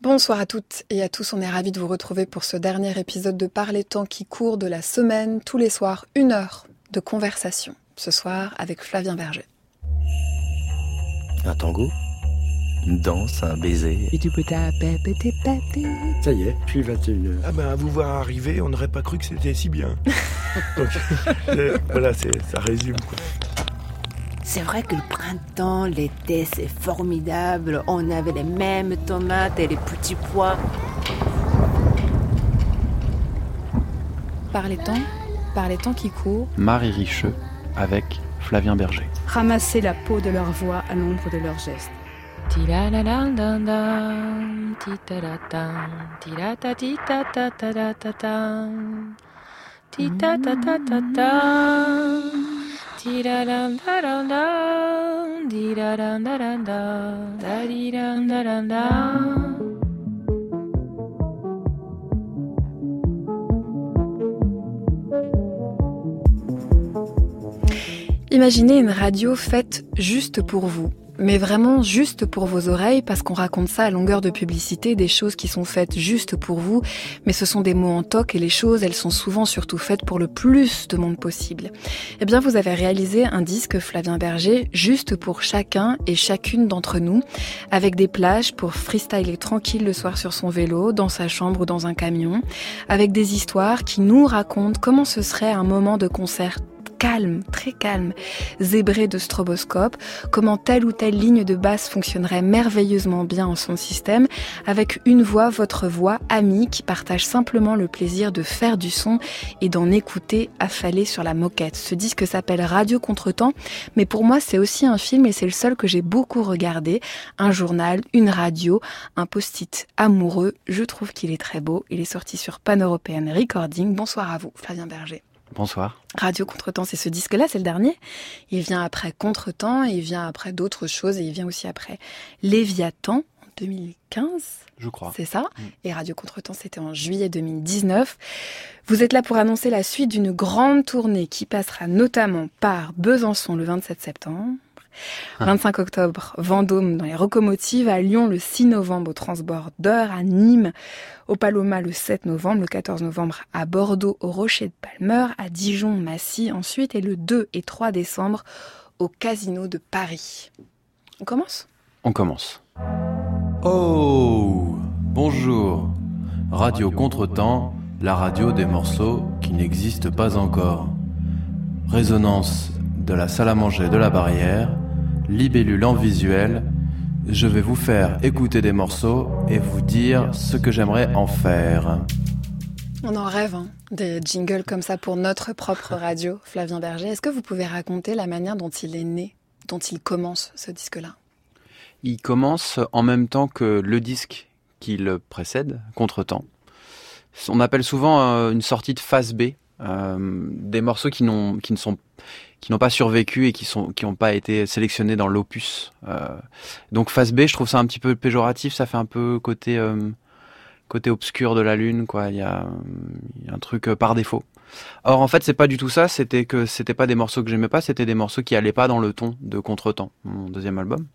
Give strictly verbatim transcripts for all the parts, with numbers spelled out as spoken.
Bonsoir à toutes et à tous, on est ravis de vous retrouver pour ce dernier épisode de Par les temps qui courent de la semaine, tous les soirs, une heure de conversation. Ce soir avec Flavien Berger. Un tango, une danse, un baiser. Ça y est, puis vingt et une heures. Ah ben à vous voir arriver, on n'aurait pas cru que c'était si bien. Donc euh, voilà, c'est, ça résume quoi. C'est vrai que le printemps, l'été, c'est formidable. On avait les mêmes tomates et les petits pois. Par les temps, par les temps qui courent. Marie Richeux avec Flavien Berger. Ramasser la peau de leur voix à l'ombre de leurs gestes. Imaginez une radio faite juste pour vous. Mais vraiment juste pour vos oreilles, parce qu'on raconte ça à longueur de publicité, des choses qui sont faites juste pour vous, mais ce sont des mots en toc et les choses, elles sont souvent surtout faites pour le plus de monde possible. Eh bien, vous avez réalisé un disque Flavien Berger, juste pour chacun et chacune d'entre nous, avec des plages pour freestyler tranquille le soir sur son vélo, dans sa chambre ou dans un camion, avec des histoires qui nous racontent comment ce serait un moment de concert calme, très calme, zébré de stroboscope, comment telle ou telle ligne de basse fonctionnerait merveilleusement bien en son système, avec une voix, votre voix, amie, qui partage simplement le plaisir de faire du son et d'en écouter affalé sur la moquette. Ce disque s'appelle Radio Contretemps, mais pour moi c'est aussi un film et c'est le seul que j'ai beaucoup regardé, un journal, une radio, un post-it amoureux, je trouve qu'il est très beau, il est sorti sur Pan-European Recording. Bonsoir à vous, Flavien Berger. Bonsoir. Radio Contretemps, c'est ce disque-là, c'est le dernier. Il vient après Contretemps, il vient après d'autres choses, et il vient aussi après Léviathan, en deux mille quinze. Je crois. C'est ça. Mmh. Et Radio Contretemps, c'était en juillet deux mille dix-neuf. Vous êtes là pour annoncer la suite d'une grande tournée qui passera notamment par Besançon le vingt-sept septembre. vingt-cinq octobre, Vendôme dans les Locomotives, à Lyon le six novembre au Transborder, à Nîmes au Paloma le sept novembre, le quatorze novembre à Bordeaux au Rocher de Palmer, à Dijon, Massy ensuite, et le deux et trois décembre au Casino de Paris. On commence ? On commence. Oh, bonjour. Radio Contretemps, la radio des morceaux qui n'existent pas encore. Résonance de la salle à manger de la Barrière, libellule en visuel, je vais vous faire écouter des morceaux et vous dire ce que j'aimerais en faire. On en rêve, hein, des jingles comme ça pour notre propre radio, Flavien Berger. Est-ce que vous pouvez raconter la manière dont il est né, dont il commence ce disque-là ? Il commence en même temps que le disque qui le précède, Contretemps. On appelle souvent euh, une sortie de phase B, euh, des morceaux qui, n'ont, qui ne sont qui n'ont pas survécu et qui sont qui n'ont pas été sélectionnés dans l'opus. Euh, donc phase B, je trouve ça un petit peu péjoratif, ça fait un peu côté euh, côté obscur de la lune, quoi. Il y a, il y a un truc euh, par défaut. Or en fait, c'est pas du tout ça. C'était que c'était pas des morceaux que j'aimais pas, c'était des morceaux qui allaient pas dans le ton de Contretemps, mon deuxième album.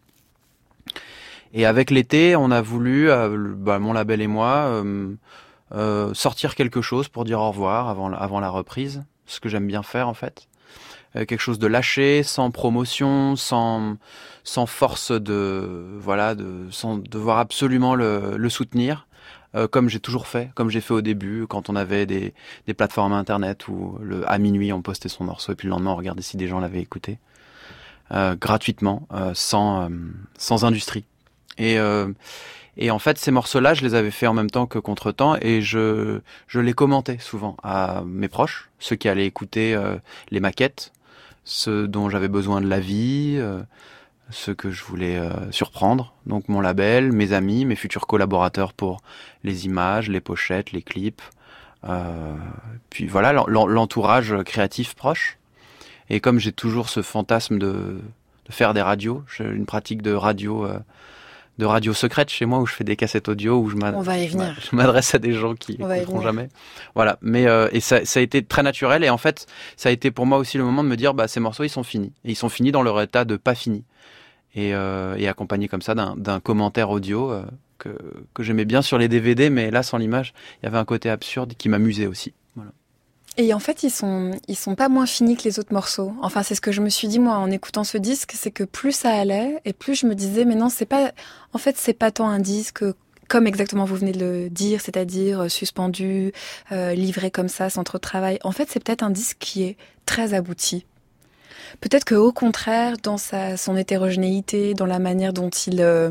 Et avec l'été, on a voulu, euh, bah, mon label et moi, euh, euh, sortir quelque chose pour dire au revoir avant avant la reprise, ce que j'aime bien faire en fait. Quelque chose de lâché, sans promotion, sans sans force de voilà, de sans devoir absolument le, le soutenir, euh, comme j'ai toujours fait, comme j'ai fait au début quand on avait des des plateformes internet où le à minuit on postait son morceau et puis le lendemain on regardait si des gens l'avaient écouté euh, gratuitement, euh, sans euh, sans industrie. Et euh, et en fait ces morceaux-là, je les avais fait en même temps que Contretemps et je je les commentais souvent à mes proches, ceux qui allaient écouter euh, les maquettes, ceux dont j'avais besoin de la vie, euh, ceux que je voulais euh, surprendre. Donc mon label, mes amis, mes futurs collaborateurs pour les images, les pochettes, les clips. Euh, puis voilà, l'entourage créatif proche. Et comme j'ai toujours ce fantasme de, de faire des radios, j'ai une pratique de radio... Euh, de radio secrète chez moi où je fais des cassettes audio où je m'adresse à des gens qui n'écouteront jamais. Voilà. Mais euh, et ça, ça a été très naturel et en fait ça a été pour moi aussi le moment de me dire bah ces morceaux ils sont finis et ils sont finis dans leur état de pas finis et, euh, et accompagnés comme ça d'un, d'un commentaire audio. Euh, que, que j'aimais bien sur les D V D, mais là, sans l'image, il y avait un côté absurde qui m'amusait aussi. Voilà. Et en fait, ils sont, ils sont pas moins finis que les autres morceaux. Enfin, c'est ce que je me suis dit, moi, en écoutant ce disque, c'est que plus ça allait, et plus je me disais, mais non, c'est pas, en fait, c'est pas tant un disque, comme exactement vous venez de le dire, c'est-à-dire euh, suspendu, euh, livré comme ça, sans trop de travail. En fait, c'est peut-être un disque qui est très abouti. Peut-être que, au contraire, dans sa, son hétérogénéité, dans la manière dont il, euh,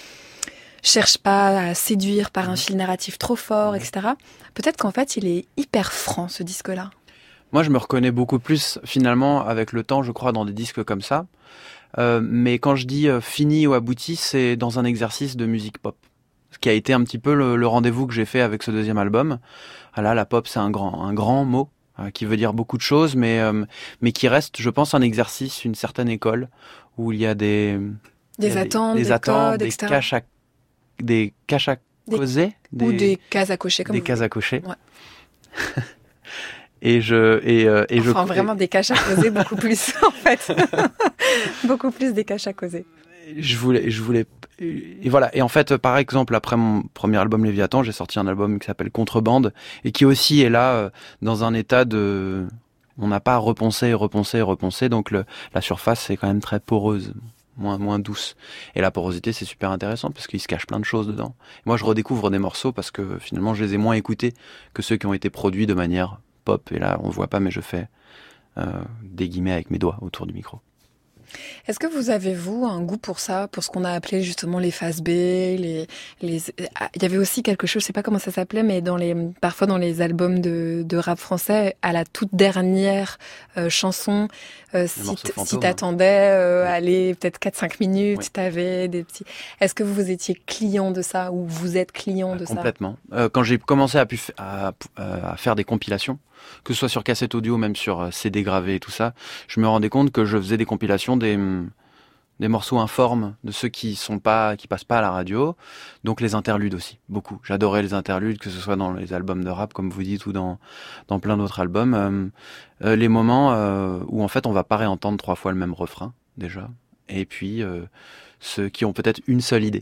cherche pas à séduire par un fil narratif trop fort, et cetera. Peut-être qu'en fait, il est hyper franc, ce disque-là. Moi, je me reconnais beaucoup plus, finalement, avec le temps, je crois, dans des disques comme ça. Euh, mais quand je dis euh, fini ou abouti, c'est dans un exercice de musique pop. Ce qui a été un petit peu le, le rendez-vous que j'ai fait avec ce deuxième album. Ah là, la pop, c'est un grand, un grand mot euh, qui veut dire beaucoup de choses, mais, euh, mais qui reste, je pense, un exercice, une certaine école, où il y a des... Des il y a attentes, des, des, des attentes, codes, des et cetera. caches à des caches à causer, des, ou des cases à cocher, comme des vous cases voulez. à cocher. Ouais. et je et, euh, et enfin, je vraiment des caches à causer beaucoup plus en fait, beaucoup plus des caches à causer. Je voulais, je voulais et voilà. Et en fait, par exemple, après mon premier album Léviathan, j'ai sorti un album qui s'appelle Contrebande et qui aussi est là euh, dans un état de, on n'a pas à reponcer, reponcer, reponcer. Donc le, la surface est quand même très poreuse. Moins, moins douce. Et la porosité, c'est super intéressant parce qu'il se cache plein de choses dedans. Et moi, je redécouvre des morceaux parce que finalement, je les ai moins écoutés que ceux qui ont été produits de manière pop. Et là, on ne voit pas, mais je fais euh, des guillemets avec mes doigts autour du micro. Est-ce que vous avez, vous, un goût pour ça, pour ce qu'on a appelé justement les phases B, les, les... Il y avait aussi quelque chose, je sais pas comment ça s'appelait, mais dans les, parfois dans les albums de, de rap français, à la toute dernière euh, chanson, euh, si, t- si t'attendais, euh, oui. aller peut-être quatre cinq minutes, oui. T'avais des petits... Est-ce que vous étiez client de ça, ou vous êtes client de euh, ça? Complètement. Euh, quand j'ai commencé à, pu f- à, à faire des compilations, que ce soit sur cassette audio, même sur C D gravé et tout ça, je me rendais compte que je faisais des compilations des, des morceaux informes de ceux qui sont pas, qui passent pas à la radio. Donc les interludes aussi, beaucoup. J'adorais les interludes, que ce soit dans les albums de rap, comme vous dites, ou dans, dans plein d'autres albums. Euh, euh, les moments euh, où en fait on va pas réentendre trois fois le même refrain, déjà. Et puis euh, ceux qui ont peut-être une seule idée.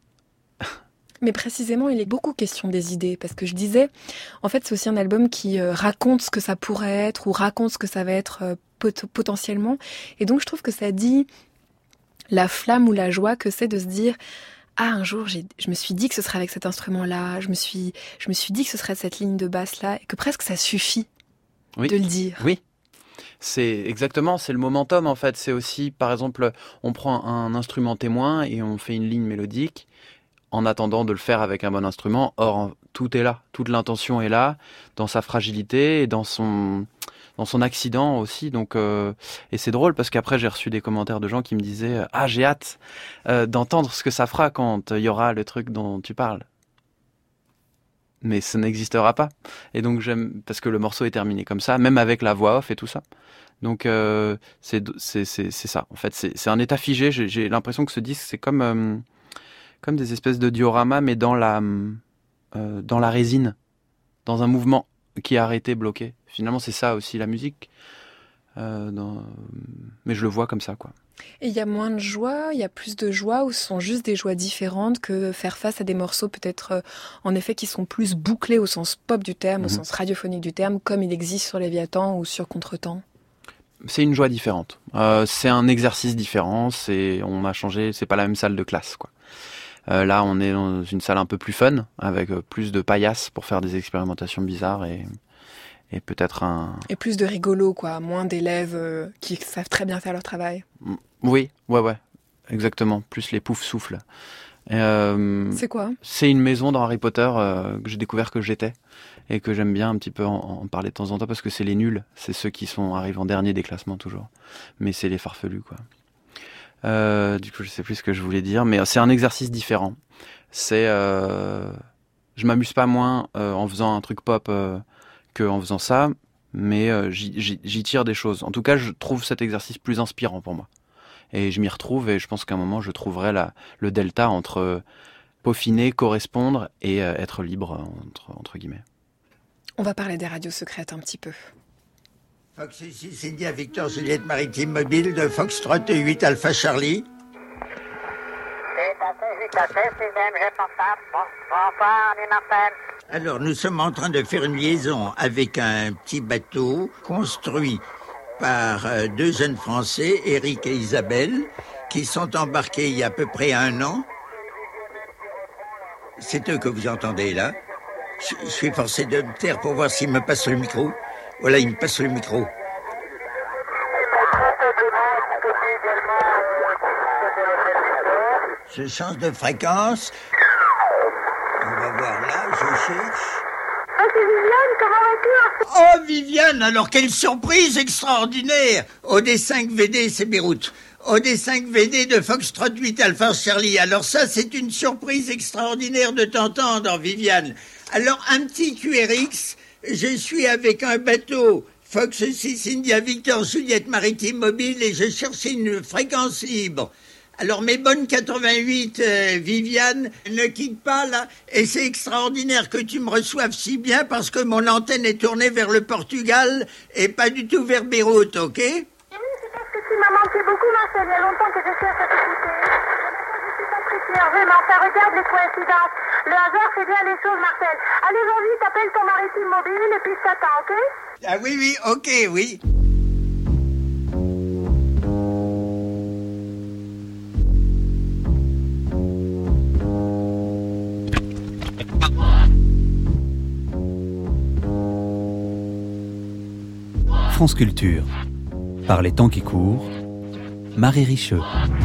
Mais précisément, il est beaucoup question des idées, parce que je disais, en fait, c'est aussi un album qui euh, raconte ce que ça pourrait être, ou raconte ce que ça va être euh, pot- potentiellement. Et donc, je trouve que ça dit la flamme ou la joie que c'est de se dire, ah, un jour, j'ai, je me suis dit que ce serait avec cet instrument-là, je me suis, je me suis dit que ce serait cette ligne de basse-là, et que presque ça suffit oui. de le dire. Oui. C'est exactement, c'est le momentum en fait. C'est aussi, par exemple, on prend un instrument témoin et on fait une ligne mélodique, en attendant de le faire avec un bon instrument. Or, tout est là. Toute l'intention est là, dans sa fragilité et dans son, dans son accident aussi. Donc, euh, et c'est drôle parce qu'après, j'ai reçu des commentaires de gens qui me disaient « Ah, j'ai hâte euh, d'entendre ce que ça fera quand il y aura le truc dont tu parles. » Mais ça n'existera pas. Et donc, j'aime, parce que le morceau est terminé comme ça, même avec la voix off et tout ça. Donc, euh, c'est, c'est, c'est, c'est ça. En fait, c'est, c'est un état figé. J'ai, j'ai l'impression que ce disque, c'est comme... Euh, comme des espèces de dioramas, mais dans la, euh, dans la résine, dans un mouvement qui est arrêté, bloqué. Finalement, c'est ça aussi la musique. Euh, dans... Mais je le vois comme ça, quoi. Et il y a moins de joie, il y a plus de joie, ou ce sont juste des joies différentes que faire face à des morceaux peut-être, euh, en effet, qui sont plus bouclés au sens pop du terme, mm-hmm. au sens radiophonique du terme, comme il existe sur Léviathan ou sur Contretemps? C'est une joie différente. Euh, c'est un exercice différent, c'est, on a changé, c'est pas la même salle de classe, quoi. Euh, là, on est dans une salle un peu plus fun, avec euh, plus de paillasses pour faire des expérimentations bizarres et, et peut-être un... Et plus de rigolo, quoi. Moins d'élèves euh, qui savent très bien faire leur travail. Oui, ouais, ouais. Exactement. Plus les poufs souffles. Euh, c'est quoi? C'est une maison dans Harry Potter euh, que j'ai découvert que j'étais et que j'aime bien un petit peu en, en parler de temps en temps parce que c'est les nuls. C'est ceux qui sont arrivent en dernier des classements toujours. Mais c'est les farfelus, quoi. Euh, du coup, je sais plus ce que je voulais dire, mais c'est un exercice différent. C'est, euh, je m'amuse pas moins euh, en faisant un truc pop euh, que en faisant ça, mais euh, j'y, j'y, j'y tire des choses. En tout cas, je trouve cet exercice plus inspirant pour moi, et je m'y retrouve. Et je pense qu'à un moment, je trouverai la, le delta entre peaufiner, correspondre et euh, être libre entre, entre guillemets. On va parler des radios secrètes un petit peu. Fox six, India Victor Juliette Maritime Mobile de Foxtrot huit Alpha Charlie. C'est à Alors, nous sommes en train de faire une liaison avec un petit bateau construit par euh, deux jeunes Français, Eric et Isabelle, qui sont embarqués il y a à peu près un an. C'est eux que vous entendez là. Je, je suis forcé de me taire pour voir s'il me passe le micro. Voilà, il me passe le micro. Je change de fréquence. On va voir là, je cherche. Oh, c'est Viviane, comment vas-tu? Oh, Viviane, alors quelle surprise extraordinaire! O D cinq V D, c'est Beyrouth. O D cinq V D de Foxtrot huit Alpha Charlie. Alors ça, c'est une surprise extraordinaire de t'entendre, Viviane. Alors, un petit Q R X, je suis avec un bateau Fox six India Victor Juliette Maritime Mobile et je cherche une fréquence libre. Alors, mes bonnes quatre-vingt-huit, euh, Viviane, ne quitte pas, là. Et c'est extraordinaire que tu me reçoives si bien parce que mon antenne est tournée vers le Portugal et pas du tout vers Beyrouth, ok? Oui, c'est parce que tu m'as manqué beaucoup, Marcel. Il y a longtemps que je suis à cette écouter. Je suis pas très fière, vraiment. Ça regarde les coïncidences. Le hasard fait bien les choses, Marcel. Allez, vas-y, t'appelles ton maritime mobile et puis je t'attends, ok? Ah oui, oui, ok, oui. France Culture. Par les temps qui courent, Marie Richeux.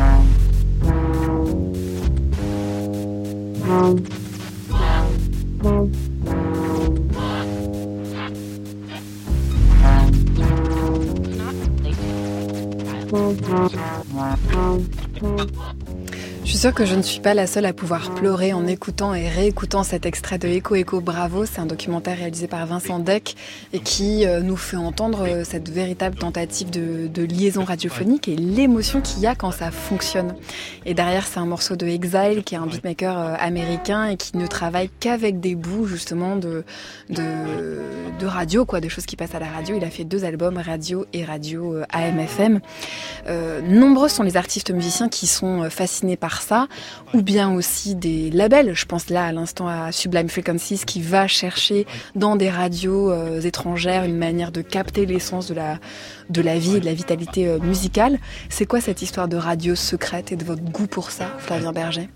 Je suis sûre que je ne suis pas la seule à pouvoir pleurer en écoutant et réécoutant cet extrait de Echo Echo Bravo. C'est un documentaire réalisé par Vincent Deck et qui euh, nous fait entendre euh, cette véritable tentative de, de liaison radiophonique et l'émotion qu'il y a quand ça fonctionne. Et derrière, c'est un morceau de Exile qui est un beatmaker euh, américain et qui ne travaille qu'avec des bouts justement de, de, de radio, quoi, de choses qui passent à la radio. Il a fait deux albums, Radio et Radio euh, A M F M. Euh, nombreux sont les artistes musiciens qui sont euh, fascinés par ça, ou bien aussi des labels. Je pense là à l'instant à Sublime Frequencies qui va chercher dans des radios euh, étrangères une manière de capter l'essence de la, de la vie et de la vitalité euh, musicale. C'est quoi cette histoire de radio secrète et de votre goût pour ça, Flavien Berger?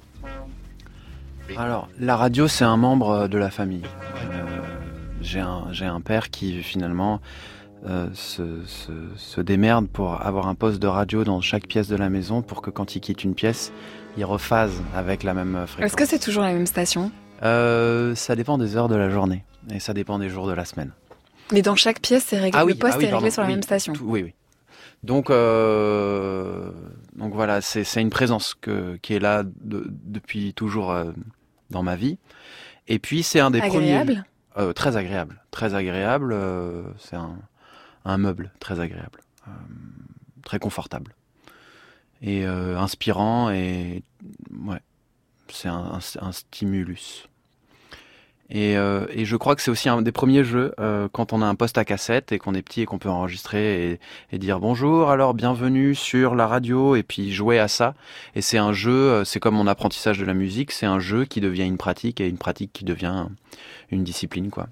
Alors, la radio, c'est un membre de la famille. Euh, j'ai un, j'ai un père qui finalement euh, se, se, se démerde pour avoir un poste de radio dans chaque pièce de la maison pour que quand il quitte une pièce, il rephase avec la même fréquence. Est-ce que c'est toujours la même station? euh, Ça dépend des heures de la journée et ça dépend des jours de la semaine. Mais dans chaque pièce, c'est réglé, ah oui, le poste ah oui, est réglé pardon, sur la oui, même station. Tout, oui, oui. Donc, euh, donc voilà, c'est, c'est une présence que, qui est là de, depuis toujours euh, dans ma vie. Et puis c'est un des agréable. premiers. Euh, très agréable, très agréable. Euh, c'est un, un meuble très agréable, euh, très confortable. Et euh, inspirant et ouais, c'est un, un, un stimulus. Et, euh, et je crois que c'est aussi un des premiers jeux euh, quand on a un poste à cassette et qu'on est petit et qu'on peut enregistrer et, et dire bonjour, alors bienvenue sur la radio et puis jouer à ça. Et c'est un jeu, c'est comme mon apprentissage de la musique, c'est un jeu qui devient une pratique et une pratique qui devient une discipline, quoi.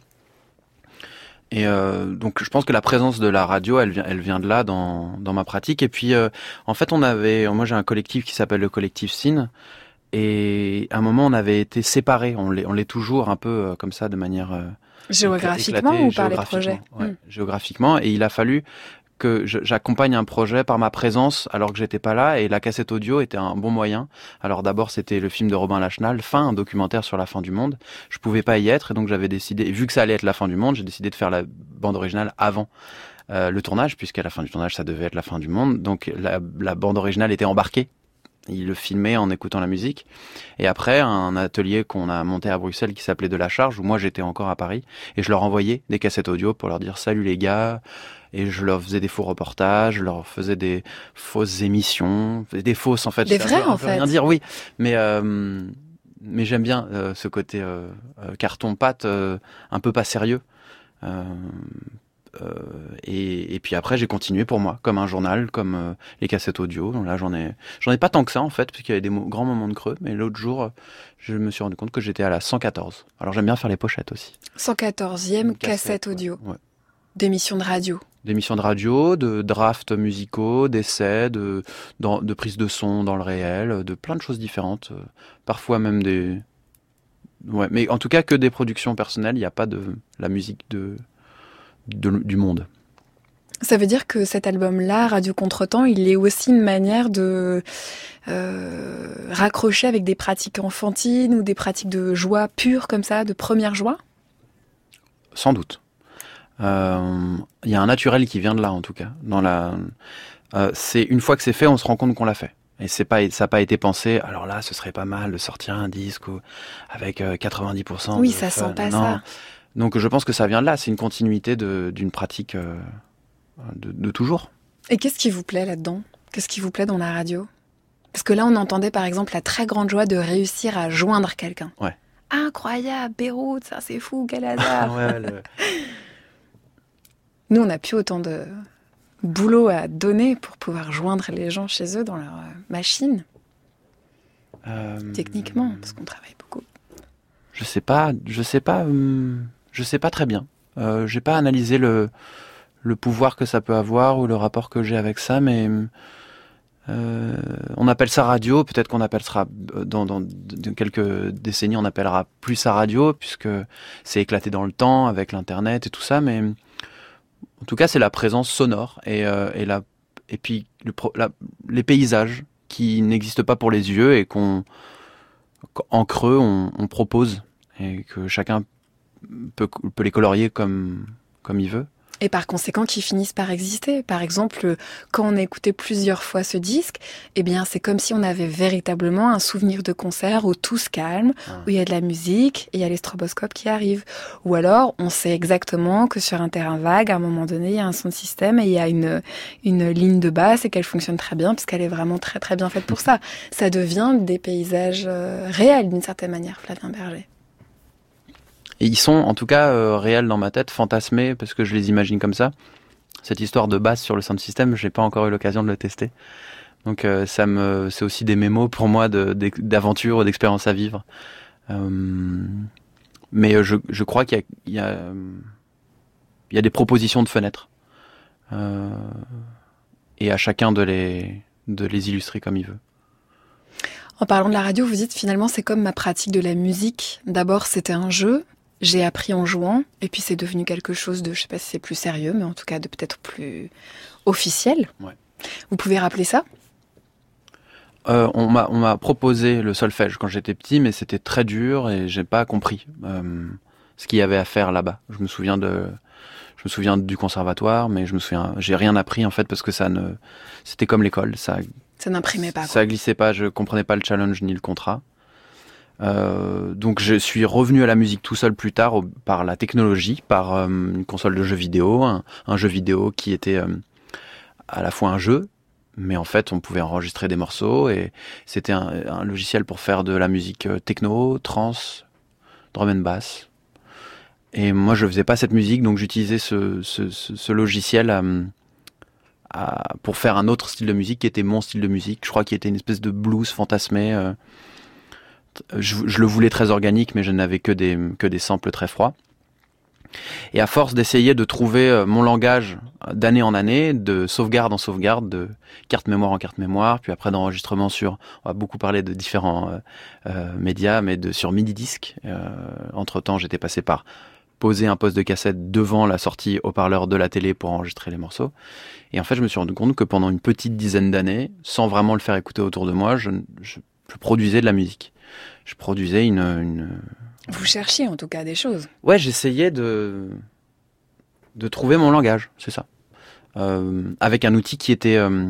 Et euh, donc je pense que la présence de la radio, elle vient, elle vient de là dans, dans ma pratique. Et puis euh, en fait, on avait, moi j'ai un collectif qui s'appelle le collectif Cine. Et à un moment, on avait été séparés. On l'est, on l'est toujours un peu euh, comme ça, de manière euh, géographiquement éclatée, ou par les projets. Ouais, mmh. Géographiquement. Et il a fallu que je, j'accompagne un projet par ma présence alors que j'étais pas là. Et la cassette audio était un bon moyen. Alors d'abord, c'était le film de Robin Lachenal, Fin, un documentaire sur la fin du monde. Je pouvais pas y être, et donc j'avais décidé, vu que ça allait être la fin du monde, j'ai décidé de faire la bande originale avant euh, le tournage, puisqu'à la fin du tournage, ça devait être la fin du monde. Donc la, la bande originale était embarquée. Il le filmait en écoutant la musique. Et après, un atelier qu'on a monté à Bruxelles qui s'appelait De la Charge, où moi j'étais encore à Paris, et je leur envoyais des cassettes audio pour leur dire salut les gars, et je leur faisais des faux reportages, je leur faisais des fausses émissions, des fausses en fait. Des vraies en fait. Rien dire, oui. Mais euh, mais j'aime bien euh, ce côté euh, euh, carton pâte, euh, un peu pas sérieux. Euh, euh, et, et puis après, j'ai continué pour moi, comme un journal, comme euh, les cassettes audio. Donc là, j'en ai, j'en ai pas tant que ça en fait, parce qu'il y avait des mo- grands moments de creux. Mais l'autre jour, je me suis rendu compte que j'étais à la cent quatorze. Alors j'aime bien faire les pochettes aussi. cent quatorzième Une cassette, cassette audio Ouais. d'émissions de radio. D'émissions de radio, de drafts musicaux, d'essais, de, de, de prises de son dans le réel, de plein de choses différentes. euh, Parfois même des... Ouais, mais en tout cas que des productions personnelles, il n'y a pas de la musique de, de, du monde. Ça veut dire que cet album-là, Radio Contretemps, il est aussi une manière de euh, raccrocher avec des pratiques enfantines ou des pratiques de joie pure comme ça, de première joie ? Sans doute. Il euh, y a un naturel qui vient de là, en tout cas. Dans la, euh, c'est une fois que c'est fait, on se rend compte qu'on l'a fait. Et c'est pas, ça n'a pas été pensé. Alors là, ce serait pas mal de sortir un disque ou, avec euh, quatre-vingt-dix pour cent. Oui, de ça fun. sent pas non. ça. Donc je pense que ça vient de là. C'est une continuité de, d'une pratique euh, de, de toujours. Et qu'est-ce qui vous plaît là-dedans ? Qu'est-ce qui vous plaît dans la radio ? Parce que là, on entendait par exemple la très grande joie de réussir à joindre quelqu'un. Ouais. Incroyable, Beyrouth, ça c'est fou, quel hasard. ouais, le... Nous, on n'a plus autant de boulot à donner pour pouvoir joindre les gens chez eux dans leur euh, machine. Euh... Techniquement, parce qu'on travaille beaucoup. Je sais pas, je sais pas, hum, je sais pas très bien. Euh, j'ai pas analysé le le pouvoir que ça peut avoir ou le rapport que j'ai avec ça, mais euh, on appelle ça radio. Peut-être qu'on appellera dans, dans, dans quelques décennies, on appellera plus ça radio puisque c'est éclaté dans le temps avec l'internet et tout ça. Mais en tout cas, c'est la présence sonore et euh, et la et puis le, la, les paysages qui n'existent pas pour les yeux et qu'on en creux on, on propose et que chacun peut, peut les colorier comme, comme il veut. Et par conséquent, qui finissent par exister. Par exemple, quand on a écouté plusieurs fois ce disque, eh bien, c'est comme si on avait véritablement un souvenir de concert où tout se calme, ah. où il y a de la musique et il y a les stroboscopes qui arrivent. Ou alors, on sait exactement que sur un terrain vague, à un moment donné, il y a un son de système et il y a une, une ligne de basse et qu'elle fonctionne très bien parce qu'elle est vraiment très très bien faite pour ça. Ça devient des paysages euh, réels d'une certaine manière, Flavien Berger. Et ils sont en tout cas euh, réels dans ma tête, fantasmés, parce que je les imagine comme ça. Cette histoire de basse sur le sound system, j'ai pas encore eu l'occasion de le tester. Donc euh, ça me, c'est aussi des mémos pour moi de, de, d'aventure, d'expérience à vivre. Euh, mais je, je crois qu'il y a, il y, a, il y a des propositions de fenêtres. Euh, et à chacun de les, de les illustrer comme il veut. En parlant de la radio, vous dites finalement c'est comme ma pratique de la musique. D'abord c'était un jeu. J'ai appris en jouant, et puis c'est devenu quelque chose de, je sais pas si c'est plus sérieux, mais en tout cas de peut-être plus officiel. Ouais. Vous pouvez rappeler ça ? euh, on m'a, on m'a proposé le solfège quand j'étais petit, mais c'était très dur et j'ai pas compris euh, ce qu'il y avait à faire là-bas. Je me souviens de, je me souviens du conservatoire, mais je me souviens, j'ai rien appris en fait parce que ça ne, c'était comme l'école, ça. Ça n'imprimait pas. Quoi. Ça glissait pas, je comprenais pas le challenge ni le contrat. Euh, donc je suis revenu à la musique tout seul plus tard au, par la technologie, par euh, une console de jeux vidéo, un, un jeu vidéo qui était euh, à la fois un jeu, mais en fait on pouvait enregistrer des morceaux et c'était un, un logiciel pour faire de la musique techno, trance, drum and bass. Et moi je faisais pas cette musique, donc j'utilisais ce, ce, ce, ce logiciel à, à, pour faire un autre style de musique qui était mon style de musique. Je crois qu'il était une espèce de blues fantasmé. Euh, Je, je le voulais très organique, mais je n'avais que des, que des samples très froids. Et à force d'essayer de trouver mon langage d'année en année, de sauvegarde en sauvegarde, de carte mémoire en carte mémoire, puis après d'enregistrement sur, on va beaucoup parler de différents euh, euh, médias, mais de, sur midi-disque. Euh, entre-temps, j'étais passé par poser un poste de cassette devant la sortie haut-parleur de la télé pour enregistrer les morceaux. Et en fait, je me suis rendu compte que pendant une petite dizaine d'années, sans vraiment le faire écouter autour de moi, je, je, je produisais de la musique. Je produisais une, une... Vous cherchiez en tout cas des choses. Ouais, j'essayais de, de trouver mon langage, c'est ça. Euh, avec un outil qui était euh,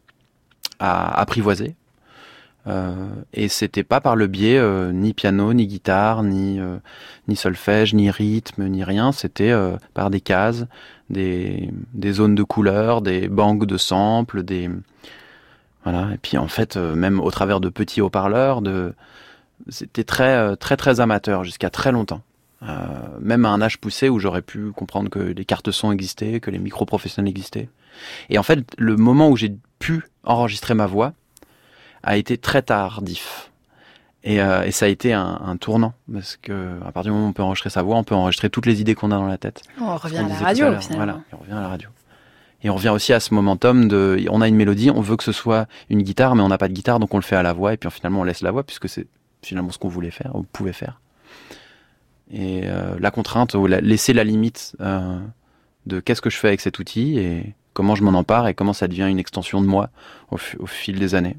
à apprivoiser. Euh, et c'était pas par le biais euh, ni piano, ni guitare, ni, euh, ni solfège, ni rythme, ni rien. C'était euh, par des cases, des, des zones de couleurs, des banques de samples, des... Voilà. Et puis en fait, euh, même au travers de petits haut-parleurs, de... c'était très, très, très amateur jusqu'à très longtemps. Euh, même à un âge poussé où j'aurais pu comprendre que les cartes son existaient, que les micros professionnels existaient. Et en fait, le moment où j'ai pu enregistrer ma voix a été très tardif. Et, euh, et ça a été un, un tournant, parce que à partir du moment où on peut enregistrer sa voix, on peut enregistrer toutes les idées qu'on a dans la tête. On revient on à la radio, à finalement. Voilà, on revient à la radio. Et on revient aussi à ce momentum de, on a une mélodie, on veut que ce soit une guitare, mais on n'a pas de guitare, donc on le fait à la voix, et puis finalement on laisse la voix, puisque c'est finalement ce qu'on voulait faire, ou pouvait faire. Et euh, la contrainte, ou la, laisser la limite euh, de qu'est-ce que je fais avec cet outil, et comment je m'en empare, et comment ça devient une extension de moi au, au fil des années.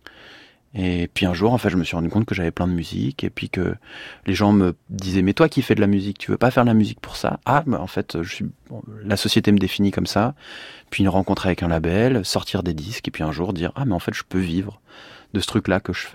Et puis un jour, en fait, je me suis rendu compte que j'avais plein de musique, et puis que les gens me disaient « Mais toi qui fais de la musique, tu veux pas faire de la musique pour ça ?» Ah, bah, en fait, je suis... bon, la société me définit comme ça. Puis une rencontre avec un label, sortir des disques, et puis un jour dire « Ah, mais en fait, je peux vivre de ce truc-là que je fais. »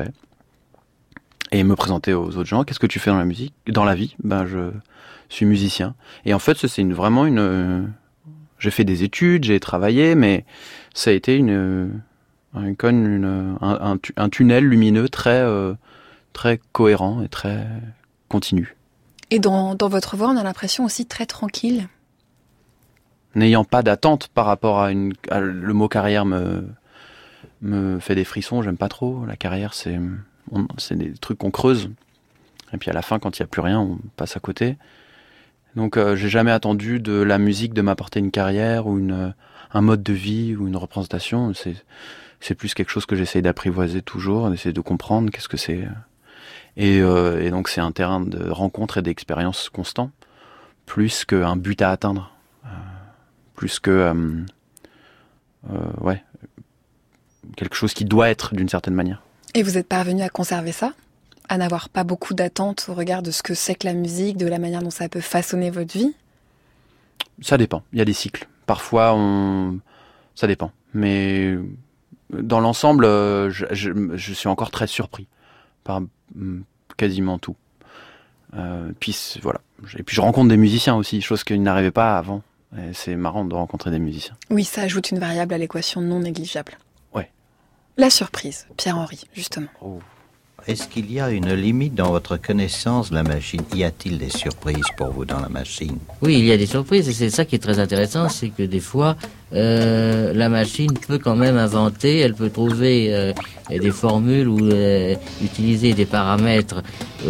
Et me présenter aux autres gens. « Qu'est-ce que tu fais dans la musique, dans la vie ?» Ben, je suis musicien. Et en fait, c'est une, vraiment une... J'ai fait des études, j'ai travaillé, mais ça a été une... Un, une, un, un, un tunnel lumineux très, euh, très cohérent et très continu. Et dans, dans votre voix, on a l'impression aussi très tranquille. N'ayant pas d'attente par rapport à une... À le mot carrière me, me fait des frissons, j'aime pas trop. La carrière, c'est, on, c'est des trucs qu'on creuse. Et puis à la fin, quand il n'y a plus rien, on passe à côté. Donc euh, j'ai jamais attendu de la musique de m'apporter une carrière ou une, un mode de vie ou une représentation. C'est... C'est plus quelque chose que j'essaye d'apprivoiser toujours, d'essayer de comprendre qu'est-ce que c'est. Et, euh, et donc c'est un terrain de rencontre et d'expérience constant, plus qu'un but à atteindre, euh, plus que euh, euh, ouais, quelque chose qui doit être d'une certaine manière. Et vous êtes parvenu à conserver ça ? À n'avoir pas beaucoup d'attentes au regard de ce que c'est que la musique, de la manière dont ça peut façonner votre vie ? Ça dépend, il y a des cycles. Parfois, on... ça dépend. Mais... Dans l'ensemble, euh, je, je, je suis encore très surpris par mm, quasiment tout. Euh, puis voilà. Et puis je rencontre des musiciens aussi, chose qu'ils n'arrivaient pas avant. Et c'est marrant de rencontrer des musiciens. Oui, ça ajoute une variable à l'équation non négligeable. Ouais. La surprise, Pierre-Henri, justement. Oh. Est-ce qu'il y a une limite dans votre connaissance de la machine ? Y a-t-il des surprises pour vous dans la machine ? Oui, il y a des surprises et c'est ça qui est très intéressant, c'est que des fois, euh, la machine peut quand même inventer, elle peut trouver euh, des formules ou euh, utiliser des paramètres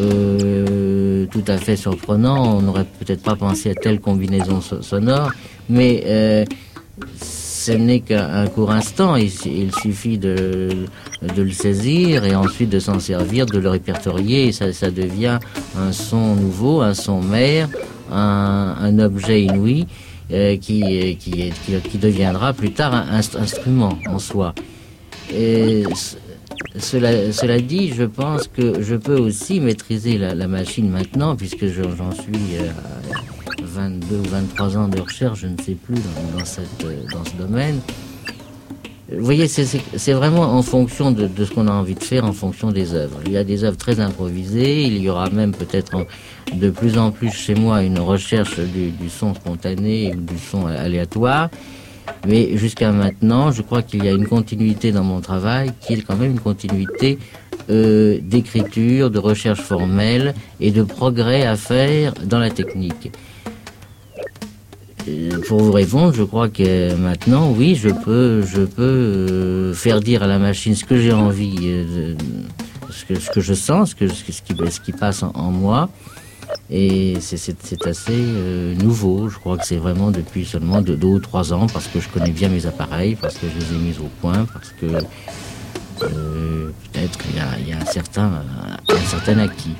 euh, tout à fait surprenants. On n'aurait peut-être pas pensé à telle combinaison so- sonore, mais euh, ce n'est qu'un court instant, il, il suffit de, de le saisir et ensuite de s'en servir, de le répertorier, et ça, ça devient un son nouveau, un son mère, un, un objet inouï euh, qui, qui, qui, qui deviendra plus tard un, un instrument en soi. Et cela, cela dit, je pense que je peux aussi maîtriser la, la machine maintenant, puisque je, j'en suis à vingt-deux ou vingt-trois ans de recherche, je ne sais plus, dans, dans, cette, dans ce domaine. Vous voyez, c'est, c'est, c'est vraiment en fonction de, de ce qu'on a envie de faire, en fonction des œuvres. Il y a des œuvres très improvisées, il y aura même peut-être en, de plus en plus chez moi une recherche du, du son spontané ou du son aléatoire. Mais jusqu'à maintenant, je crois qu'il y a une continuité dans mon travail qui est quand même une continuité euh, d'écriture, de recherche formelle et de progrès à faire dans la technique. Euh, pour vous répondre, je crois que maintenant, oui, je peux, je peux euh, faire dire à la machine ce que j'ai envie, euh, ce, que, ce que je sens, ce, que, ce, qui, ce qui passe en, en moi. Et c'est, c'est, c'est assez euh, nouveau. Je crois que c'est vraiment depuis seulement deux, deux ou trois ans, parce que je connais bien mes appareils, parce que je les ai mis au point, parce que euh, peut-être qu'il y a, il y a un, certain, un, un certain acquis.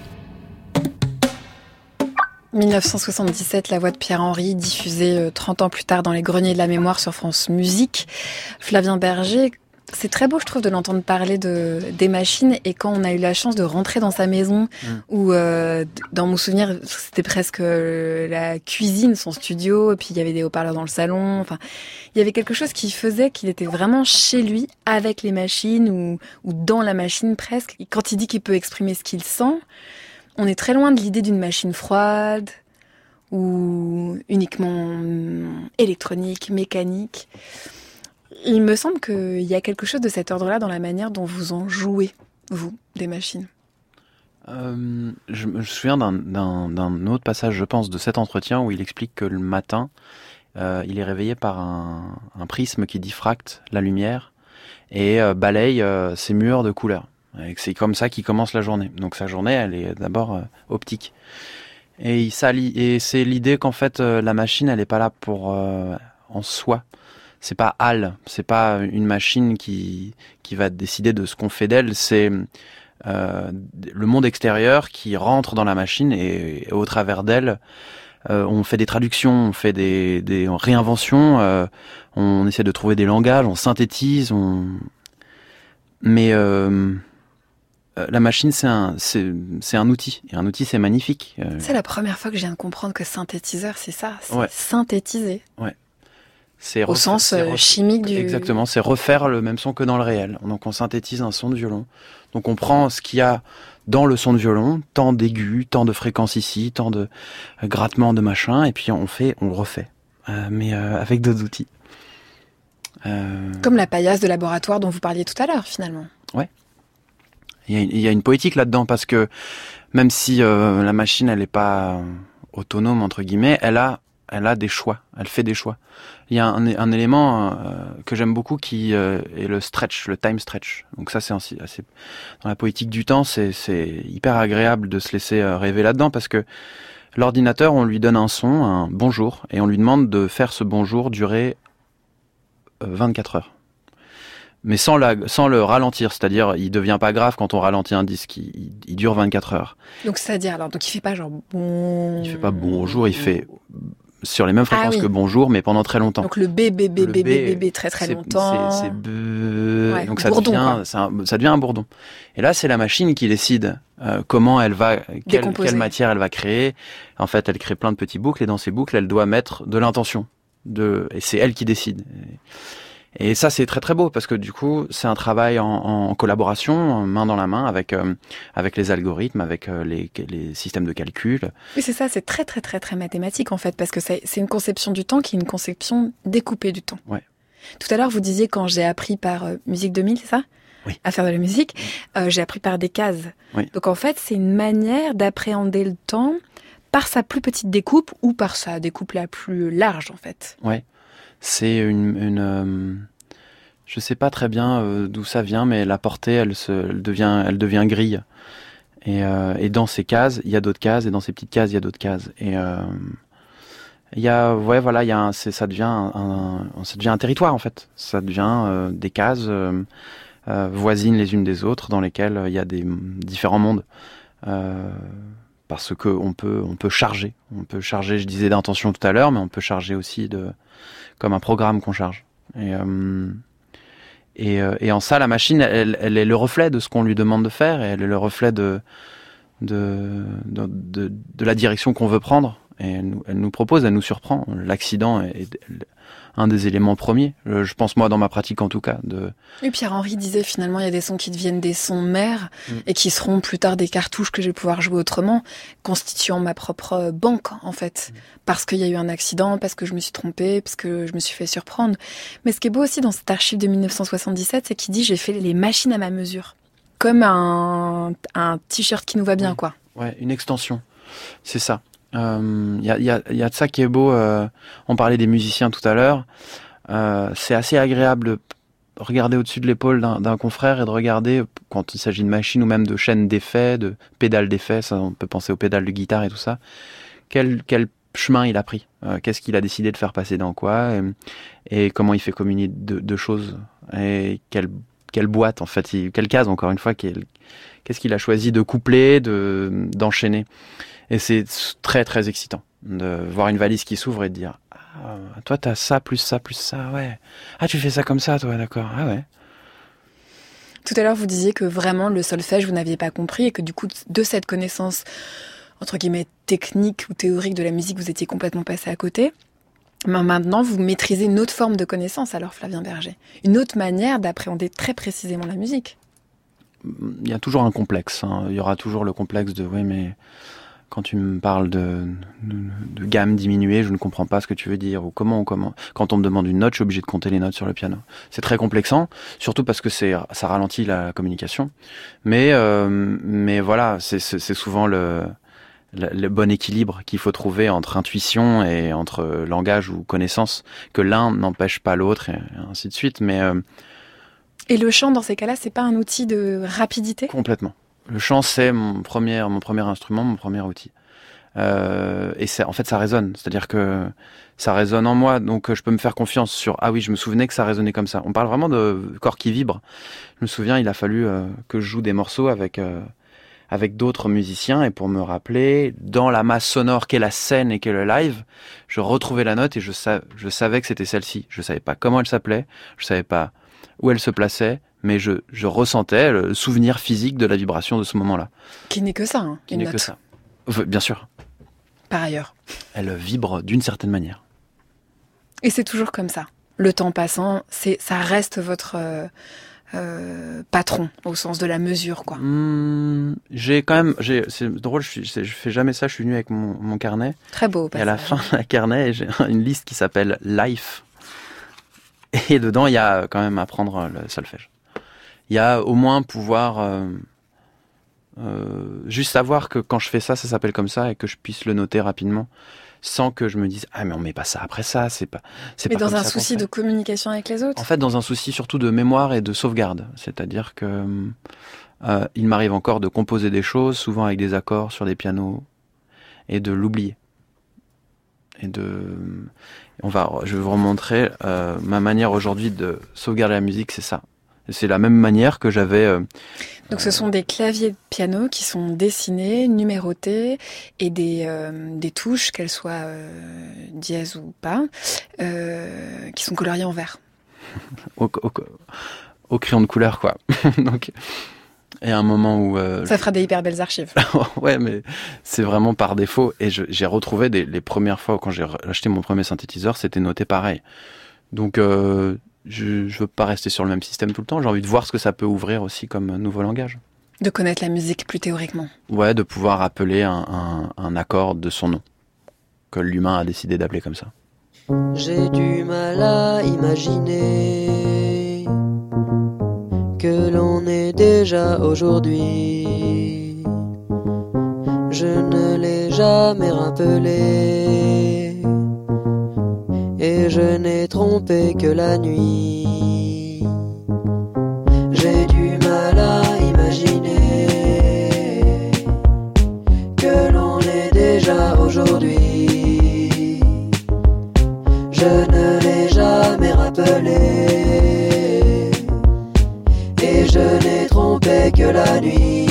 dix-neuf cent soixante-dix-sept, la voix de Pierre-Henri, diffusée trente ans plus tard dans les greniers de la mémoire sur France Musique. Flavien Berger, c'est très beau, je trouve, de l'entendre parler de, des machines. Et quand on a eu la chance de rentrer dans sa maison, mmh. où, euh, dans mon souvenir, c'était presque la cuisine, son studio, et puis il y avait des haut-parleurs dans le salon. Enfin, il y avait quelque chose qui faisait qu'il était vraiment chez lui, avec les machines, ou, ou dans la machine presque. Et quand il dit qu'il peut exprimer ce qu'il sent, on est très loin de l'idée d'une machine froide, ou uniquement électronique, mécanique. Il me semble qu'il y a quelque chose de cet ordre-là dans la manière dont vous en jouez, vous, des machines. Euh, je me souviens d'un, d'un, d'un autre passage, je pense, de cet entretien où il explique que le matin, euh, il est réveillé par un, un prisme qui diffracte la lumière et euh, balaye euh, ses murs de couleurs. Et c'est comme ça qu'il commence la journée. Donc sa journée, elle est d'abord euh, optique. Et, il, ça, et c'est l'idée qu'en fait, euh, la machine, elle n'est pas là pour euh, en soi. C'est pas Hal, c'est pas une machine qui, qui va décider de ce qu'on fait d'elle, c'est euh, le monde extérieur qui rentre dans la machine et, et au travers d'elle, euh, on fait des traductions, on fait des, des réinventions, euh, on essaie de trouver des langages, on synthétise, on... mais euh, la machine c'est un, c'est, c'est un outil, et un outil c'est magnifique. C'est la première fois que je viens de comprendre que synthétiseur c'est ça, c'est ouais. synthétiser. Ouais. C'est au refaire, sens c'est ref... chimique du... Exactement, c'est refaire le même son que dans le réel. Donc on synthétise un son de violon. Donc on prend ce qu'il y a dans le son de violon, tant d'aigus, tant de fréquences ici, tant de grattements de machin, et puis on fait, on le refait, euh, mais euh, avec d'autres outils. Euh... Comme la paillasse de laboratoire dont vous parliez tout à l'heure, finalement. Ouais. Il y a, il y a une poétique là-dedans, parce que même si euh, la machine, elle n'est pas autonome, entre guillemets, elle a Elle a des choix, elle fait des choix. Il y a un, un élément euh, que j'aime beaucoup qui euh, est le stretch, le time stretch. Donc ça, c'est assez, assez dans la poétique du temps, c'est, c'est hyper agréable de se laisser euh, rêver là-dedans, parce que l'ordinateur, on lui donne un son, un bonjour, et on lui demande de faire ce bonjour durer euh, vingt-quatre heures. Mais sans, la, sans le ralentir, c'est-à-dire il devient pas grave quand on ralentit un disque, il, il dure vingt-quatre heures. Donc c'est-à-dire, alors, donc il fait pas genre bon... Il fait pas bonjour, il fait... sur les mêmes fréquences ah, oui. que bonjour, mais pendant très longtemps. Donc le B, B, B, B, B, B, très très c'est, longtemps. C'est, c'est B... Ouais, donc ça bourdon, devient, c'est un, ça devient un bourdon. Et là, c'est la machine qui décide euh, comment elle va, quelle, quelle matière elle va créer. En fait, elle crée plein de petits boucles, et dans ces boucles, elle doit mettre de l'intention. De, et c'est elle qui décide. Et, et ça, c'est très très beau, parce que du coup, c'est un travail en, en collaboration, main dans la main, avec euh, avec les algorithmes, avec euh, les, les systèmes de calcul. Oui, c'est ça, c'est très très très très mathématique en fait, parce que c'est, c'est une conception du temps qui est une conception découpée du temps. Ouais. Tout à l'heure, vous disiez quand j'ai appris par euh, Musique deux mille, c'est ça ? Oui. À faire de la musique, euh, j'ai appris par des cases. Oui. Donc en fait, c'est une manière d'appréhender le temps par sa plus petite découpe ou par sa découpe la plus large en fait. Ouais. C'est une, une euh, je sais pas très bien euh, d'où ça vient, mais la portée, elle se, elle devient, elle devient grille. Et, euh, et dans ces cases, il y a d'autres cases, et dans ces petites cases, il y a d'autres cases. Et euh, il y a, ouais, voilà, il y a, un, c'est, ça devient, un, un, ça devient un territoire en fait. Ça devient euh, des cases euh, euh, voisines les unes des autres, dans lesquelles il y a des différents mondes. Euh, parce que on peut, on peut charger, on peut charger. Je disais d'intention tout à l'heure, mais on peut charger aussi de comme un programme qu'on charge. Et, euh, et, euh, et en ça, la machine, elle, elle est le reflet de ce qu'on lui demande de faire, et elle est le reflet de, de, de, de, de la direction qu'on veut prendre. Et elle nous, elle nous propose, elle nous surprend. L'accident est, est un des éléments premiers, je pense moi dans ma pratique en tout cas. De... Et Pierre-Henry disait finalement il y a des sons qui deviennent des sons mères mmh. et qui seront plus tard des cartouches que je vais pouvoir jouer autrement, constituant ma propre banque en fait, mmh. parce qu'il y a eu un accident, parce que je me suis trompée, parce que je me suis fait surprendre. Mais ce qui est beau aussi dans cette archive de dix-neuf cent soixante-dix-sept, c'est qu'il dit j'ai fait les machines à ma mesure, comme un, un t-shirt qui nous va bien ouais. quoi. Ouais, une extension, c'est ça. Il euh, y, a, y, a, y a de ça qui est beau. Euh, on parlait des musiciens tout à l'heure. Euh, c'est assez agréable de regarder au-dessus de l'épaule d'un, d'un confrère et de regarder, quand il s'agit de machines ou même de chaînes d'effets, de pédales d'effets, ça, on peut penser aux pédales de guitare et tout ça, quel, quel chemin il a pris, euh, qu'est-ce qu'il a décidé de faire passer dans quoi, et, et comment il fait communier deux, deux choses, et quelle, quelle boîte, en fait, il, quelle case, encore une fois, quelle, qu'est-ce qu'il a choisi de coupler, de, d'enchaîner. Et c'est très très excitant de voir une valise qui s'ouvre et de dire ah, toi t'as ça plus ça plus ça, ouais. Ah tu fais ça comme ça toi, d'accord, ah ouais. Tout à l'heure vous disiez que vraiment le solfège vous n'aviez pas compris et que du coup de cette connaissance entre guillemets technique ou théorique de la musique vous étiez complètement passé à côté. Mais maintenant vous maîtrisez une autre forme de connaissance alors Flavien Berger, une autre manière d'appréhender très précisément la musique. Il y a toujours un complexe, hein. Il y aura toujours le complexe de oui mais quand tu me parles de, de, de gamme diminuée, je ne comprends pas ce que tu veux dire, ou comment, ou comment. Quand on me demande une note, je suis obligé de compter les notes sur le piano. C'est très complexant, surtout parce que c'est, ça ralentit la communication. Mais, euh, mais voilà, c'est, c'est, c'est souvent le, le, le bon équilibre qu'il faut trouver entre intuition et entre langage ou connaissance, que l'un n'empêche pas l'autre, et ainsi de suite. Mais, euh, et le chant, dans ces cas-là, c'est pas un outil de rapidité ? Complètement. Le chant, c'est mon premier, mon premier instrument, mon premier outil. Euh, et c'est, en fait, ça résonne. C'est-à-dire que ça résonne en moi. Donc, je peux me faire confiance sur, ah oui, je me souvenais que ça résonnait comme ça. On parle vraiment de corps qui vibre. Je me souviens, il a fallu euh, que je joue des morceaux avec, euh, avec d'autres musiciens. Et pour me rappeler, dans la masse sonore qu'est la scène et qu'est le live, je retrouvais la note et je, sa- je savais que c'était celle-ci. Je savais pas comment elle s'appelait. Je savais pas où elle se plaçait. Mais je, je ressentais le souvenir physique de la vibration de ce moment-là. Qui n'est que ça, hein, Qui une n'est note. que ça. Enfin, bien sûr. Par ailleurs. Elle vibre d'une certaine manière. Et c'est toujours comme ça. Le temps passant, c'est, ça reste votre euh, euh, patron, au sens de la mesure, quoi. Mmh, j'ai quand même... J'ai, c'est drôle, je, suis, je fais jamais ça, je suis venu avec mon, mon carnet. Très beau. Et à la fin de la carnet, j'ai une liste qui s'appelle « Life ». Et dedans, il y a quand même apprendre le solfège. Il y a au moins pouvoir euh, euh, juste savoir que quand je fais ça, ça s'appelle comme ça et que je puisse le noter rapidement sans que je me dise ah mais on met pas ça après ça, c'est pas c'est Mais pas dans comme un ça souci de communication avec les autres. En fait, dans un souci surtout de mémoire et de sauvegarde, c'est-à-dire que euh, il m'arrive encore de composer des choses, souvent avec des accords sur des pianos, et de l'oublier. Et de on va je vais vous remontrer euh, ma manière aujourd'hui de sauvegarder la musique, c'est ça. C'est la même manière que j'avais... Euh, Donc ce sont des claviers de piano qui sont dessinés, numérotés, et des, euh, des touches, qu'elles soient euh, dièse ou pas, euh, qui sont coloriées en vert. au, au, au crayon de couleur, quoi. Donc, et à un moment où... Euh, Ça fera des hyper belles archives. Ouais, mais c'est vraiment par défaut. Et je, j'ai retrouvé des, les premières fois, quand j'ai acheté mon premier synthétiseur, c'était noté pareil. Donc... Euh, Je, je veux pas rester sur le même système tout le temps. J'ai envie de voir ce que ça peut ouvrir aussi comme nouveau langage. De connaître la musique plus théoriquement. Ouais, de pouvoir appeler un, un, un accord de son nom, que l'humain a décidé d'appeler comme ça. J'ai du mal à imaginer que l'on est déjà aujourd'hui. Je ne l'ai jamais rappelé. Et je n'ai trompé que la nuit. J'ai du mal à imaginer que l'on est déjà aujourd'hui. Je ne l'ai jamais rappelé. Et je n'ai trompé que la nuit.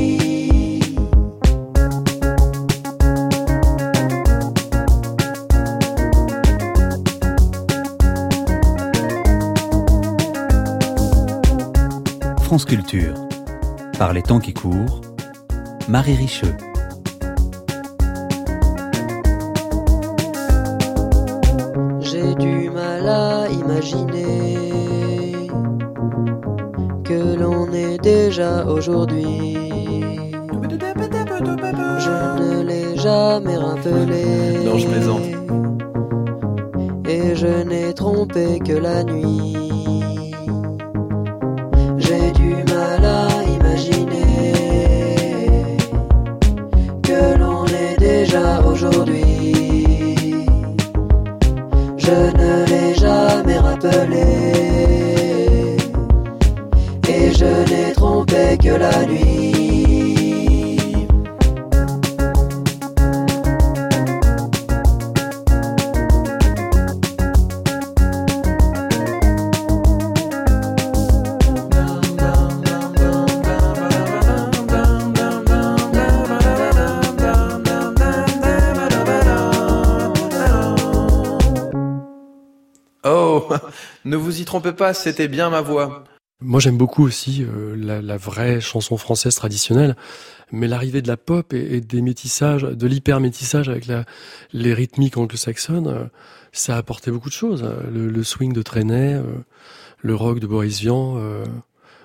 France Culture. Par les temps qui courent, Marie Richeux. J'ai du mal à imaginer que l'on est déjà aujourd'hui. Je ne l'ai jamais rappelé. Non, je plaisante. Et je n'ai trompé que la nuit. J'ai du mal à imaginer que l'on est déjà aujourd'hui. Je ne l'ai jamais rappelé. Et je n'ai trompé que la nuit. Ne vous y trompez pas, c'était bien ma voix. Moi, j'aime beaucoup aussi euh, la, la vraie chanson française traditionnelle, mais l'arrivée de la pop et, et des métissages, de l'hyper-métissage avec la, les rythmiques anglo-saxonnes, euh, ça a apporté beaucoup de choses. Le, le swing de Trenet, euh, le rock de Boris Vian, euh,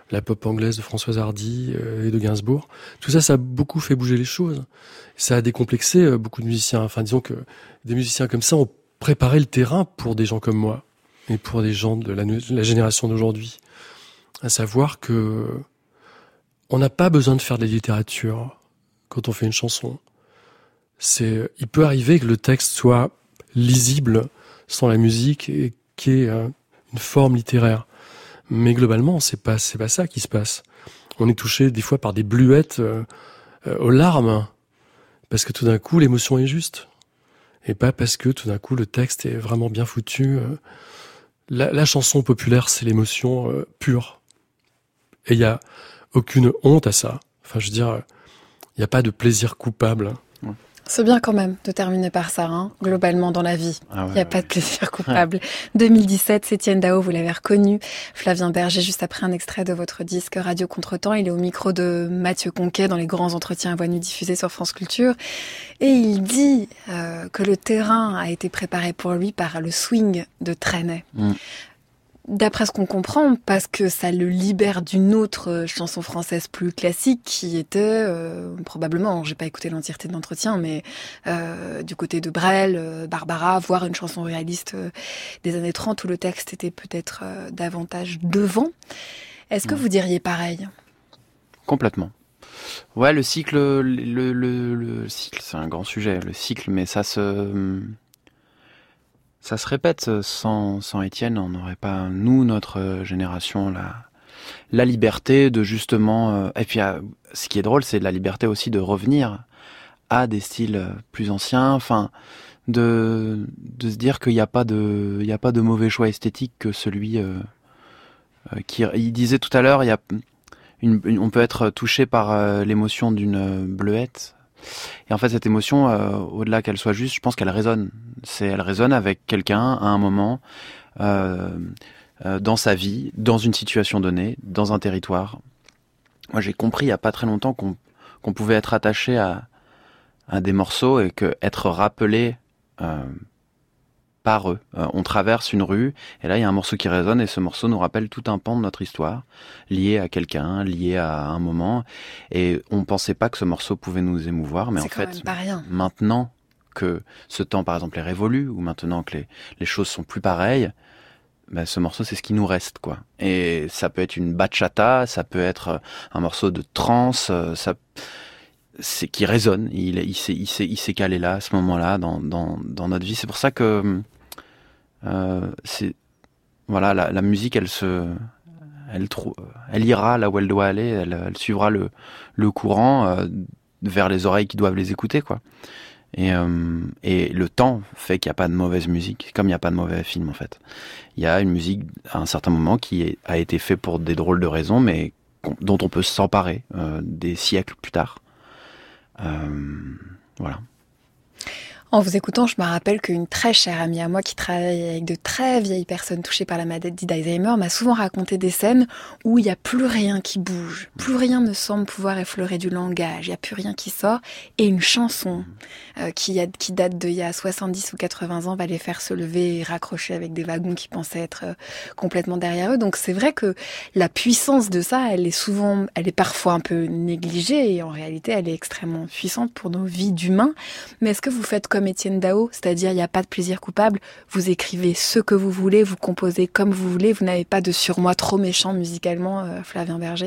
la pop anglaise de Françoise Hardy euh, et de Gainsbourg. Tout ça, ça a beaucoup fait bouger les choses. Ça a décomplexé euh, beaucoup de musiciens. Enfin, disons que des musiciens comme ça ont préparé le terrain pour des gens comme moi et pour des gens de la, de la génération d'aujourd'hui. À savoir que on n'a pas besoin de faire de la littérature quand on fait une chanson. C'est, il peut arriver que le texte soit lisible sans la musique et qu'il y ait euh, une forme littéraire. Mais globalement, c'est pas, c'est pas ça qui se passe. On est touché des fois par des bluettes euh, euh, aux larmes, parce que tout d'un coup, l'émotion est juste. Et pas parce que tout d'un coup, le texte est vraiment bien foutu. Euh. La, la chanson populaire, c'est l'émotion euh, pure. Et il y a aucune honte à ça. Enfin, je veux dire, il n'y a pas de plaisir coupable. Ouais. C'est bien quand même de terminer par ça, hein, globalement dans la vie. Il Ah ouais, n'y a ouais, pas ouais. de plaisir coupable. deux mille dix-sept, c'est Étienne Dao, vous l'avez reconnu. Flavien Berger, juste après un extrait de votre disque Radio Contretemps. Il est au micro de Mathieu Conquet dans les grands entretiens à voix nue diffusés sur France Culture. Et il dit euh, que le terrain a été préparé pour lui par le swing de Trenet. Mm. D'après ce qu'on comprend, parce que ça le libère d'une autre chanson française plus classique qui était euh, probablement, j'ai pas écouté l'entièreté de l'entretien, mais euh, du côté de Brel, euh, Barbara, voire une chanson réaliste euh, des années trente où le texte était peut-être euh, davantage devant. Est-ce que Mmh. vous diriez pareil ? Complètement. Ouais, le cycle, le, le, le, le cycle, c'est un grand sujet, le cycle, mais ça se... Ça se répète, sans, sans Étienne, on n'aurait pas, nous, notre génération, la, la liberté de justement... Euh, et puis, euh, ce qui est drôle, c'est la liberté aussi de revenir à des styles plus anciens, enfin, de, de se dire qu'il n'y a pas de, il n'y a pas de mauvais choix esthétique que celui euh, euh, qui... Il disait tout à l'heure, il y a, une, une, on peut être touché par euh, l'émotion d'une bleuette. Et en fait, cette émotion, euh, au-delà qu'elle soit juste, je pense qu'elle résonne. C'est, elle résonne avec quelqu'un à un moment, euh, euh, dans sa vie, dans une situation donnée, dans un territoire. Moi, j'ai compris il y a pas très longtemps qu'on, qu'on pouvait être attaché à, à des morceaux et que être rappelé euh, par eux. Euh, on traverse une rue et là, il y a un morceau qui résonne et ce morceau nous rappelle tout un pan de notre histoire, lié à quelqu'un, lié à un moment. Et on pensait pas que ce morceau pouvait nous émouvoir, mais C'est en quand fait, même pas rien. maintenant que ce temps, par exemple, est révolu, ou maintenant que les, les choses sont plus pareilles, ben, ce morceau, c'est ce qui nous reste, quoi. Et ça peut être une bachata, ça peut être un morceau de trance, ça, c'est qui résonne. Il, il s'est, il s'est, il s'est calé là, à ce moment-là, dans, dans, dans notre vie. C'est pour ça que, euh, c'est, voilà, la, la musique, elle se, elle trouve, elle ira là où elle doit aller, elle, elle suivra le, le courant euh, vers les oreilles qui doivent les écouter, quoi. Et, euh, et le temps fait qu'il n'y a pas de mauvaise musique, comme il n'y a pas de mauvais film en fait. Il y a une musique à un certain moment qui est, a été fait pour des drôles de raisons, mais dont on peut s'emparer euh, des siècles plus tard. Euh, voilà. En vous écoutant, je me rappelle qu'une très chère amie à moi qui travaille avec de très vieilles personnes touchées par la maladie d'Alzheimer m'a souvent raconté des scènes où il n'y a plus rien qui bouge, plus rien ne semble pouvoir effleurer du langage, il n'y a plus rien qui sort, et une chanson euh, qui, a, qui date d'il y a soixante-dix ou quatre-vingts ans va les faire se lever et raccrocher avec des wagons qui pensaient être euh, complètement derrière eux. Donc c'est vrai que la puissance de ça, elle est souvent, elle est parfois un peu négligée, et en réalité elle est extrêmement puissante pour nos vies d'humains. Mais est-ce que vous faites comme Étienne Dao, c'est-à-dire il n'y a pas de plaisir coupable, vous écrivez ce que vous voulez, vous composez comme vous voulez, vous n'avez pas de surmoi trop méchant musicalement, euh, Flavien Berger ?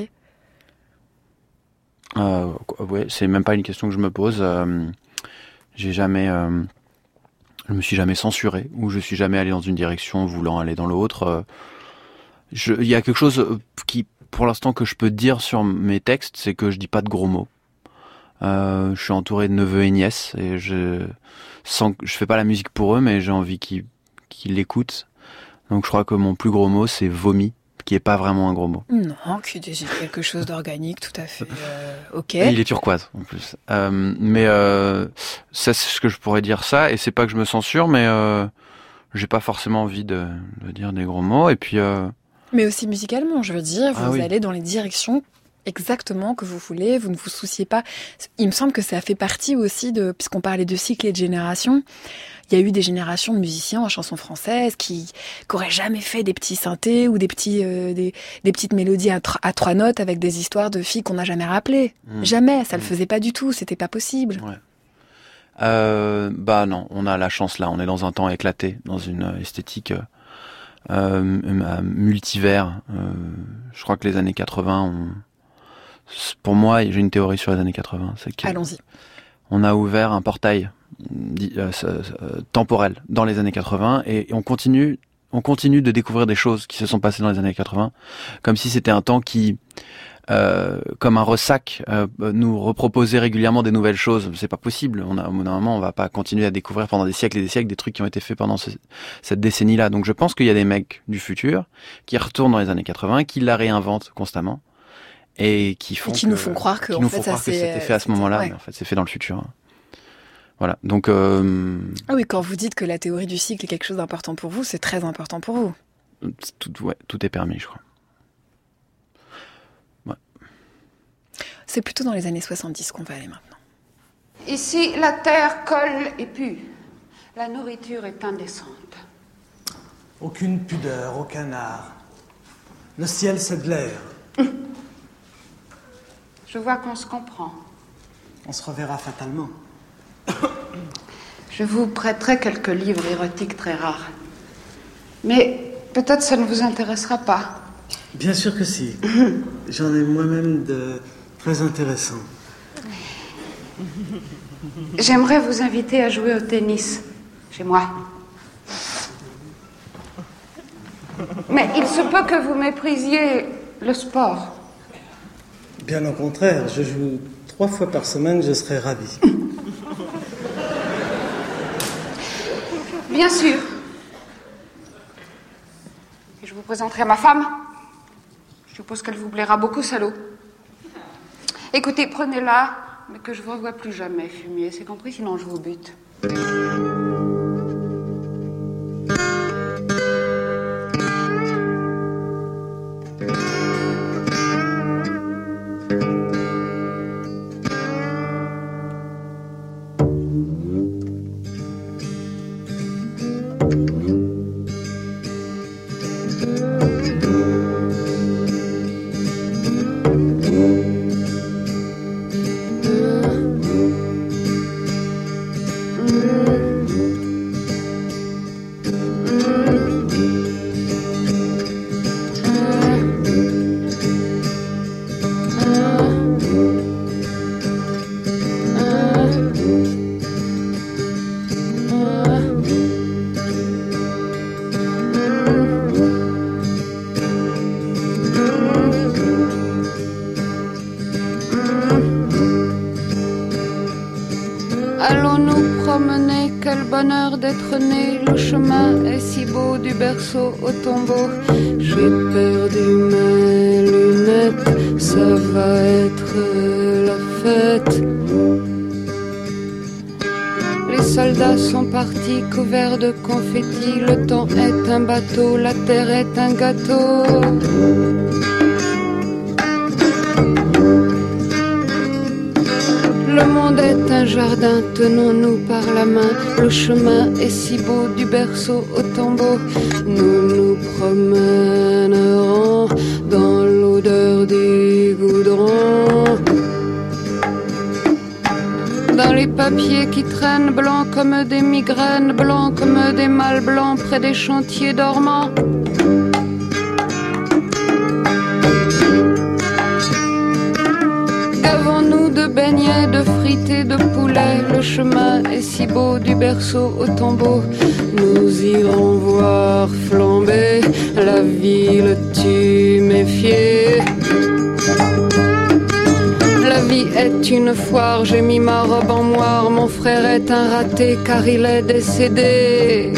euh, Ouais, c'est même pas une question que je me pose. Euh, j'ai jamais, euh, je me suis jamais censuré, ou je suis jamais allé dans une direction voulant aller dans l'autre. Euh, je, il y a quelque chose qui, pour l'instant, que je peux dire sur mes textes, c'est que je dis pas de gros mots. Euh, je suis entouré de neveux et nièces et je sens que je fais pas la musique pour eux, mais j'ai envie qu'ils, qu'ils l'écoutent. Donc je crois que mon plus gros mot, c'est vomi, qui est pas vraiment un gros mot. Non, qui désigne quelque chose d'organique, tout à fait. Euh, ok. Et il est turquoise en plus. Euh, mais euh, ça, c'est ce que je pourrais dire ça. Et c'est pas que je me censure, mais euh, j'ai pas forcément envie de, de dire des gros mots. Et puis. Euh... Mais aussi musicalement, je veux dire, vous ah oui. allez dans les directions exactement que vous voulez, vous ne vous souciez pas. Il me semble que ça fait partie aussi de, puisqu'on parlait de cycle et de génération, il y a eu des générations de musiciens en chanson française qui n'auraient jamais fait des petits synthés ou des, petits, euh, des, des petites mélodies à, tr- à trois notes avec des histoires de filles qu'on n'a jamais rappelées. Mmh. Jamais, ça ne mmh. le faisait pas du tout, c'était pas possible. Ouais. Euh, bah non, on a la chance là, on est dans un temps éclaté, dans une esthétique euh, euh, multivers. Euh, je crois que les années quatre-vingts, on... pour moi, j'ai une théorie sur les années quatre-vingts. C'est que Allons-y. On a ouvert un portail euh, euh, temporel dans les années quatre-vingts et, et on continue, on continue de découvrir des choses qui se sont passées dans les années quatre-vingts, comme si c'était un temps qui Euh, comme un ressac, euh, nous reproposer régulièrement des nouvelles choses. C'est pas possible. On a, au bout d'un moment, on va pas continuer à découvrir pendant des siècles et des siècles des trucs qui ont été faits pendant ce, cette décennie-là. Donc je pense qu'il y a des mecs du futur qui retournent dans les années quatre-vingts, qui la réinventent constamment et qui font et qui que, nous font croire que, qui en nous fait, font ça croire que c'est, c'était fait à ce moment-là, ouais. mais en fait c'est fait dans le futur. Voilà. Donc euh... ah oui, quand vous dites que la théorie du cycle est quelque chose d'important pour vous, c'est très important pour vous. Tout, ouais, tout est permis, je crois. C'est plutôt dans les années soixante-dix qu'on va aller maintenant. Ici, la terre colle et pue. La nourriture est indécente. Aucune pudeur, aucun art. Le ciel, c'est de l'air. Je vois qu'on se comprend. On se reverra fatalement. Je vous prêterai quelques livres érotiques très rares. Mais peut-être ça ne vous intéressera pas. Bien sûr que si. J'en ai moi-même de... très intéressant. J'aimerais vous inviter à jouer au tennis, chez moi. Mais il se peut que vous méprisiez le sport. Bien au contraire, je joue trois fois par semaine, je serais ravi. Bien sûr. Et je vous présenterai à ma femme. Je suppose qu'elle vous plaira beaucoup, salaud. Écoutez, prenez-la, mais que je vous revoie plus jamais, fumier. C'est compris, sinon je vous bute. Bonheur d'être né, le chemin est si beau du berceau au tombeau. J'ai perdu mes lunettes, ça va être la fête. Les soldats sont partis couverts de confettis. Le temps est un bateau, la terre est un gâteau. Le monde est un jardin, tenons-nous par la main. Le chemin est si beau du berceau au tombeau. Nous nous promènerons dans l'odeur du goudron. Dans les papiers qui traînent, blancs comme des migraines, blancs comme des mâles blancs près des chantiers dormants. Gavons-nous de beignets, de frites, de poulet. Le chemin est si beau du berceau au tombeau. Nous irons voir flamber la ville tuméfiée. La vie est une foire, j'ai mis ma robe en moire. Mon frère est un raté car il est décédé.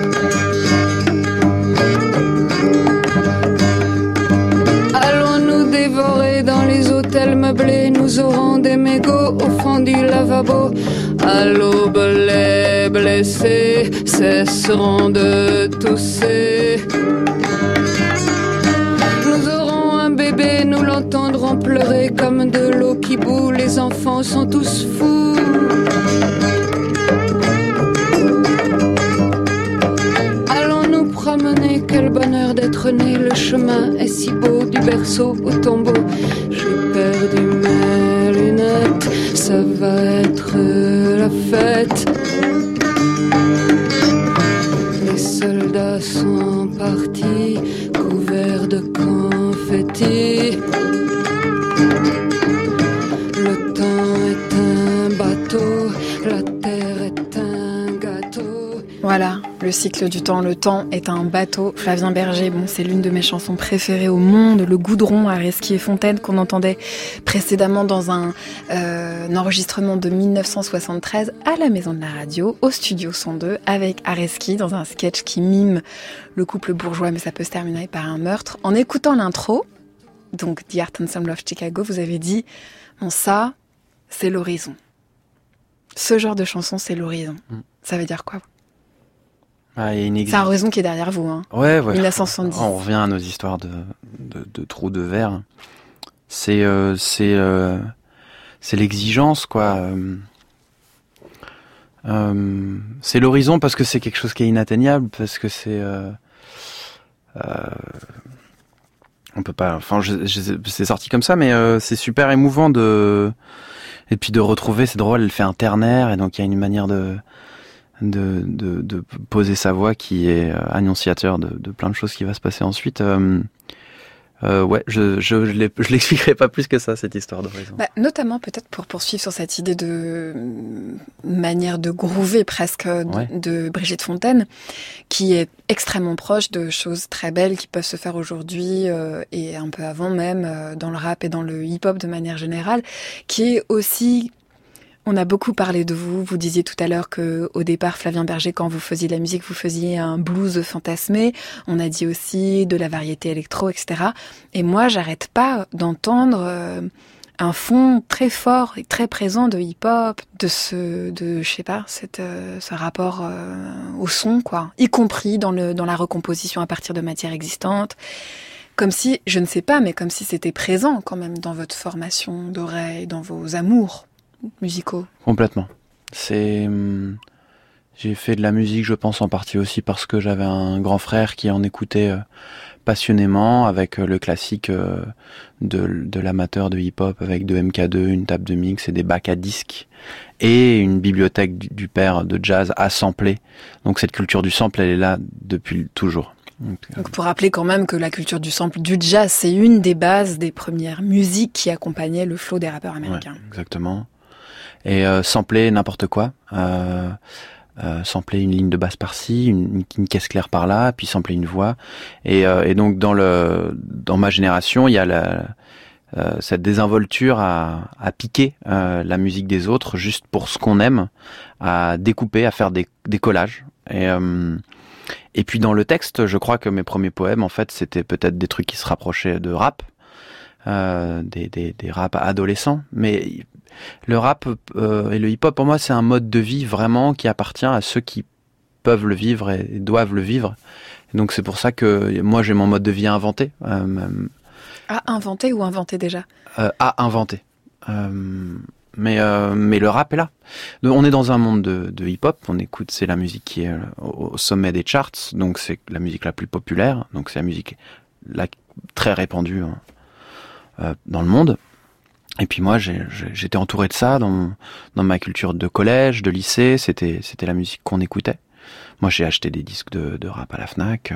Allons-nous dévorer dans les hôtels meublés? Nous aurons des mégots au fond du lavabo. À l'aube, les blessés cesseront de tousser. Nous aurons un bébé bébés nous l'entendront pleurer comme de l'eau qui bout. Les enfants sont tous fous. Allons-nous promener, quel bonheur d'être né. Le chemin est si beau du berceau au tombeau. J'ai perdu mes lunettes, ça va être la fête. Les soldats sont partis, couverts de confettis. Le temps est un bateau, la terre est un gâteau. Voilà, le cycle du temps. Le temps est un bateau. Flavien Berger, bon, c'est l'une de mes chansons préférées au monde. Le Goudron, Areski et Fontaine, qu'on entendait précédemment dans un, euh, un enregistrement de dix-neuf cent soixante-treize à la Maison de la Radio, au Studio cent deux, avec Areski, dans un sketch qui mime le couple bourgeois, mais ça peut se terminer par un meurtre. En écoutant l'intro, donc The Art Ensemble of Chicago, vous avez dit, bon, ça, c'est l'horizon. Ce genre de chanson, c'est l'horizon. Mm. Ça veut dire quoi? Ah, y a une exig... C'est un horizon qui est derrière vous, hein. Ouais, ouais. dix-neuf cent soixante-dix. On revient à nos histoires de, de, de trous de verre. C'est, euh, c'est, euh, c'est l'exigence, quoi. Euh, euh, c'est l'horizon parce que c'est quelque chose qui est inatteignable, parce que c'est, euh, euh, on peut pas. Enfin, je, je, c'est sorti comme ça, mais euh, c'est super émouvant de, et puis de retrouver. C'est drôle, elle fait un ternaire, et donc il y a une manière de. De, de, de poser sa voix qui est annonciateur de, de plein de choses qui va se passer ensuite. Euh, euh, ouais, je je, je, je l'expliquerai pas plus que ça, cette histoire d'horizon. Bah, notamment peut-être pour poursuivre sur cette idée de manière de groover presque de, ouais. de Brigitte Fontaine, qui est extrêmement proche de choses très belles qui peuvent se faire aujourd'hui euh, et un peu avant même euh, dans le rap et dans le hip-hop de manière générale, qui est aussi... On a beaucoup parlé de vous. Vous disiez tout à l'heure que, au départ, Flavien Berger, quand vous faisiez de la musique, vous faisiez un blues fantasmé. On a dit aussi de la variété électro, et cetera. Et moi, j'arrête pas d'entendre euh, un fond très fort et très présent de hip-hop, de ce, de, je sais pas, cette, euh, ce rapport euh, au son, quoi. Y compris dans le, dans la recomposition à partir de matières existantes. Comme si, je ne sais pas, mais comme si c'était présent quand même dans votre formation d'oreille, dans vos amours musicaux. Complètement. C'est, j'ai fait de la musique, je pense en partie aussi parce que j'avais un grand frère qui en écoutait euh, passionnément, avec euh, le classique euh, de, de l'amateur de hip-hop, avec de M K deux, une table de mix et des bacs à disques, et une bibliothèque du, du père de jazz à sampler. Donc cette culture du sample, elle est là depuis toujours. Donc, Donc pour rappeler quand même que la culture du sample du jazz, c'est une des bases des premières musiques qui accompagnaient le flow des rappeurs américains. Ouais, exactement. Et euh, sampler n'importe quoi, euh, euh, sampler une ligne de basse par-ci, une, une caisse claire par-là, puis sampler une voix. Et, euh, et donc dans le dans ma génération, il y a la, euh, cette désinvolture à, à piquer euh, la musique des autres juste pour ce qu'on aime, à découper, à faire des, des collages. Et euh, et puis dans le texte, je crois que mes premiers poèmes, en fait, c'était peut-être des trucs qui se rapprochaient de rap, euh, des des des rap adolescents, mais le rap euh, et le hip-hop, pour moi, c'est un mode de vie vraiment qui appartient à ceux qui peuvent le vivre et doivent le vivre. Et donc c'est pour ça que moi, j'ai mon mode de vie à inventer. Euh, à inventer ou inventer déjà euh, À inventer. Euh, mais, euh, mais le rap est là. On est dans un monde de, de hip-hop. On écoute, c'est la musique qui est au sommet des charts. Donc c'est la musique la plus populaire. Donc c'est la musique la, très répandue hein, euh, dans le monde. Et puis moi, j'ai, j'étais entouré de ça dans, dans ma culture de collège, de lycée. C'était, c'était la musique qu'on écoutait. Moi, j'ai acheté des disques de, de rap à la Fnac. Euh,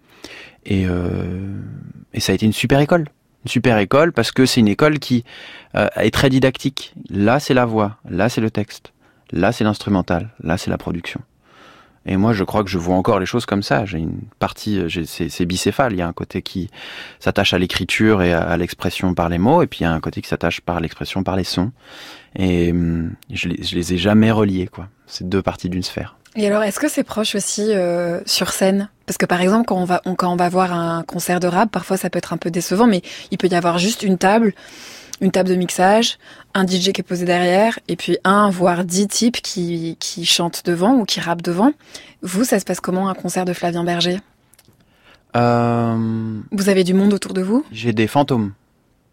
et, euh, et ça a été une super école. Une super école parce que c'est une école qui euh, est très didactique. Là, c'est la voix. Là, c'est le texte. Là, c'est l'instrumental. Là, c'est la production. Et moi, je crois que je vois encore les choses comme ça. J'ai une partie, j'ai, c'est, c'est bicéphale. Il y a un côté qui s'attache à l'écriture et à, à l'expression par les mots, et puis il y a un côté qui s'attache par l'expression par les sons. Et hum, je, les, je les ai jamais reliés, quoi. C'est deux parties d'une sphère. Et alors, est-ce que c'est proche aussi euh, sur scène ? Parce que par exemple, quand on va, on, quand on va voir un concert de rap, parfois ça peut être un peu décevant, mais il peut y avoir juste une table. Une table de mixage, un D J qui est posé derrière, et puis un, voire dix types qui, qui chantent devant ou qui rappent devant. Vous, ça se passe comment, un concert de Flavien Berger ? euh... Vous avez du monde autour de vous ? J'ai des fantômes.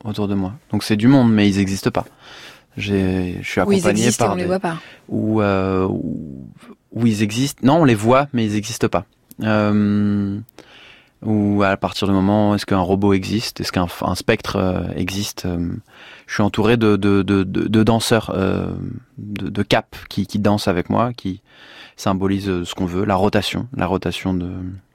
autour de moi. Donc c'est du monde, mais ils n'existent pas. J'ai, je suis accompagné où ils existent par et on des, les voit pas. Où, euh, où, où ils existent. Non, on les voit, mais ils n'existent pas. Euh, ou à partir du moment, est-ce qu'un robot existe, est-ce qu'un un spectre euh, existe euh, je suis entouré de, de, de, de, de danseurs, euh, de, de capes qui, qui dansent avec moi, qui symbolisent ce qu'on veut, la rotation, la rotation de,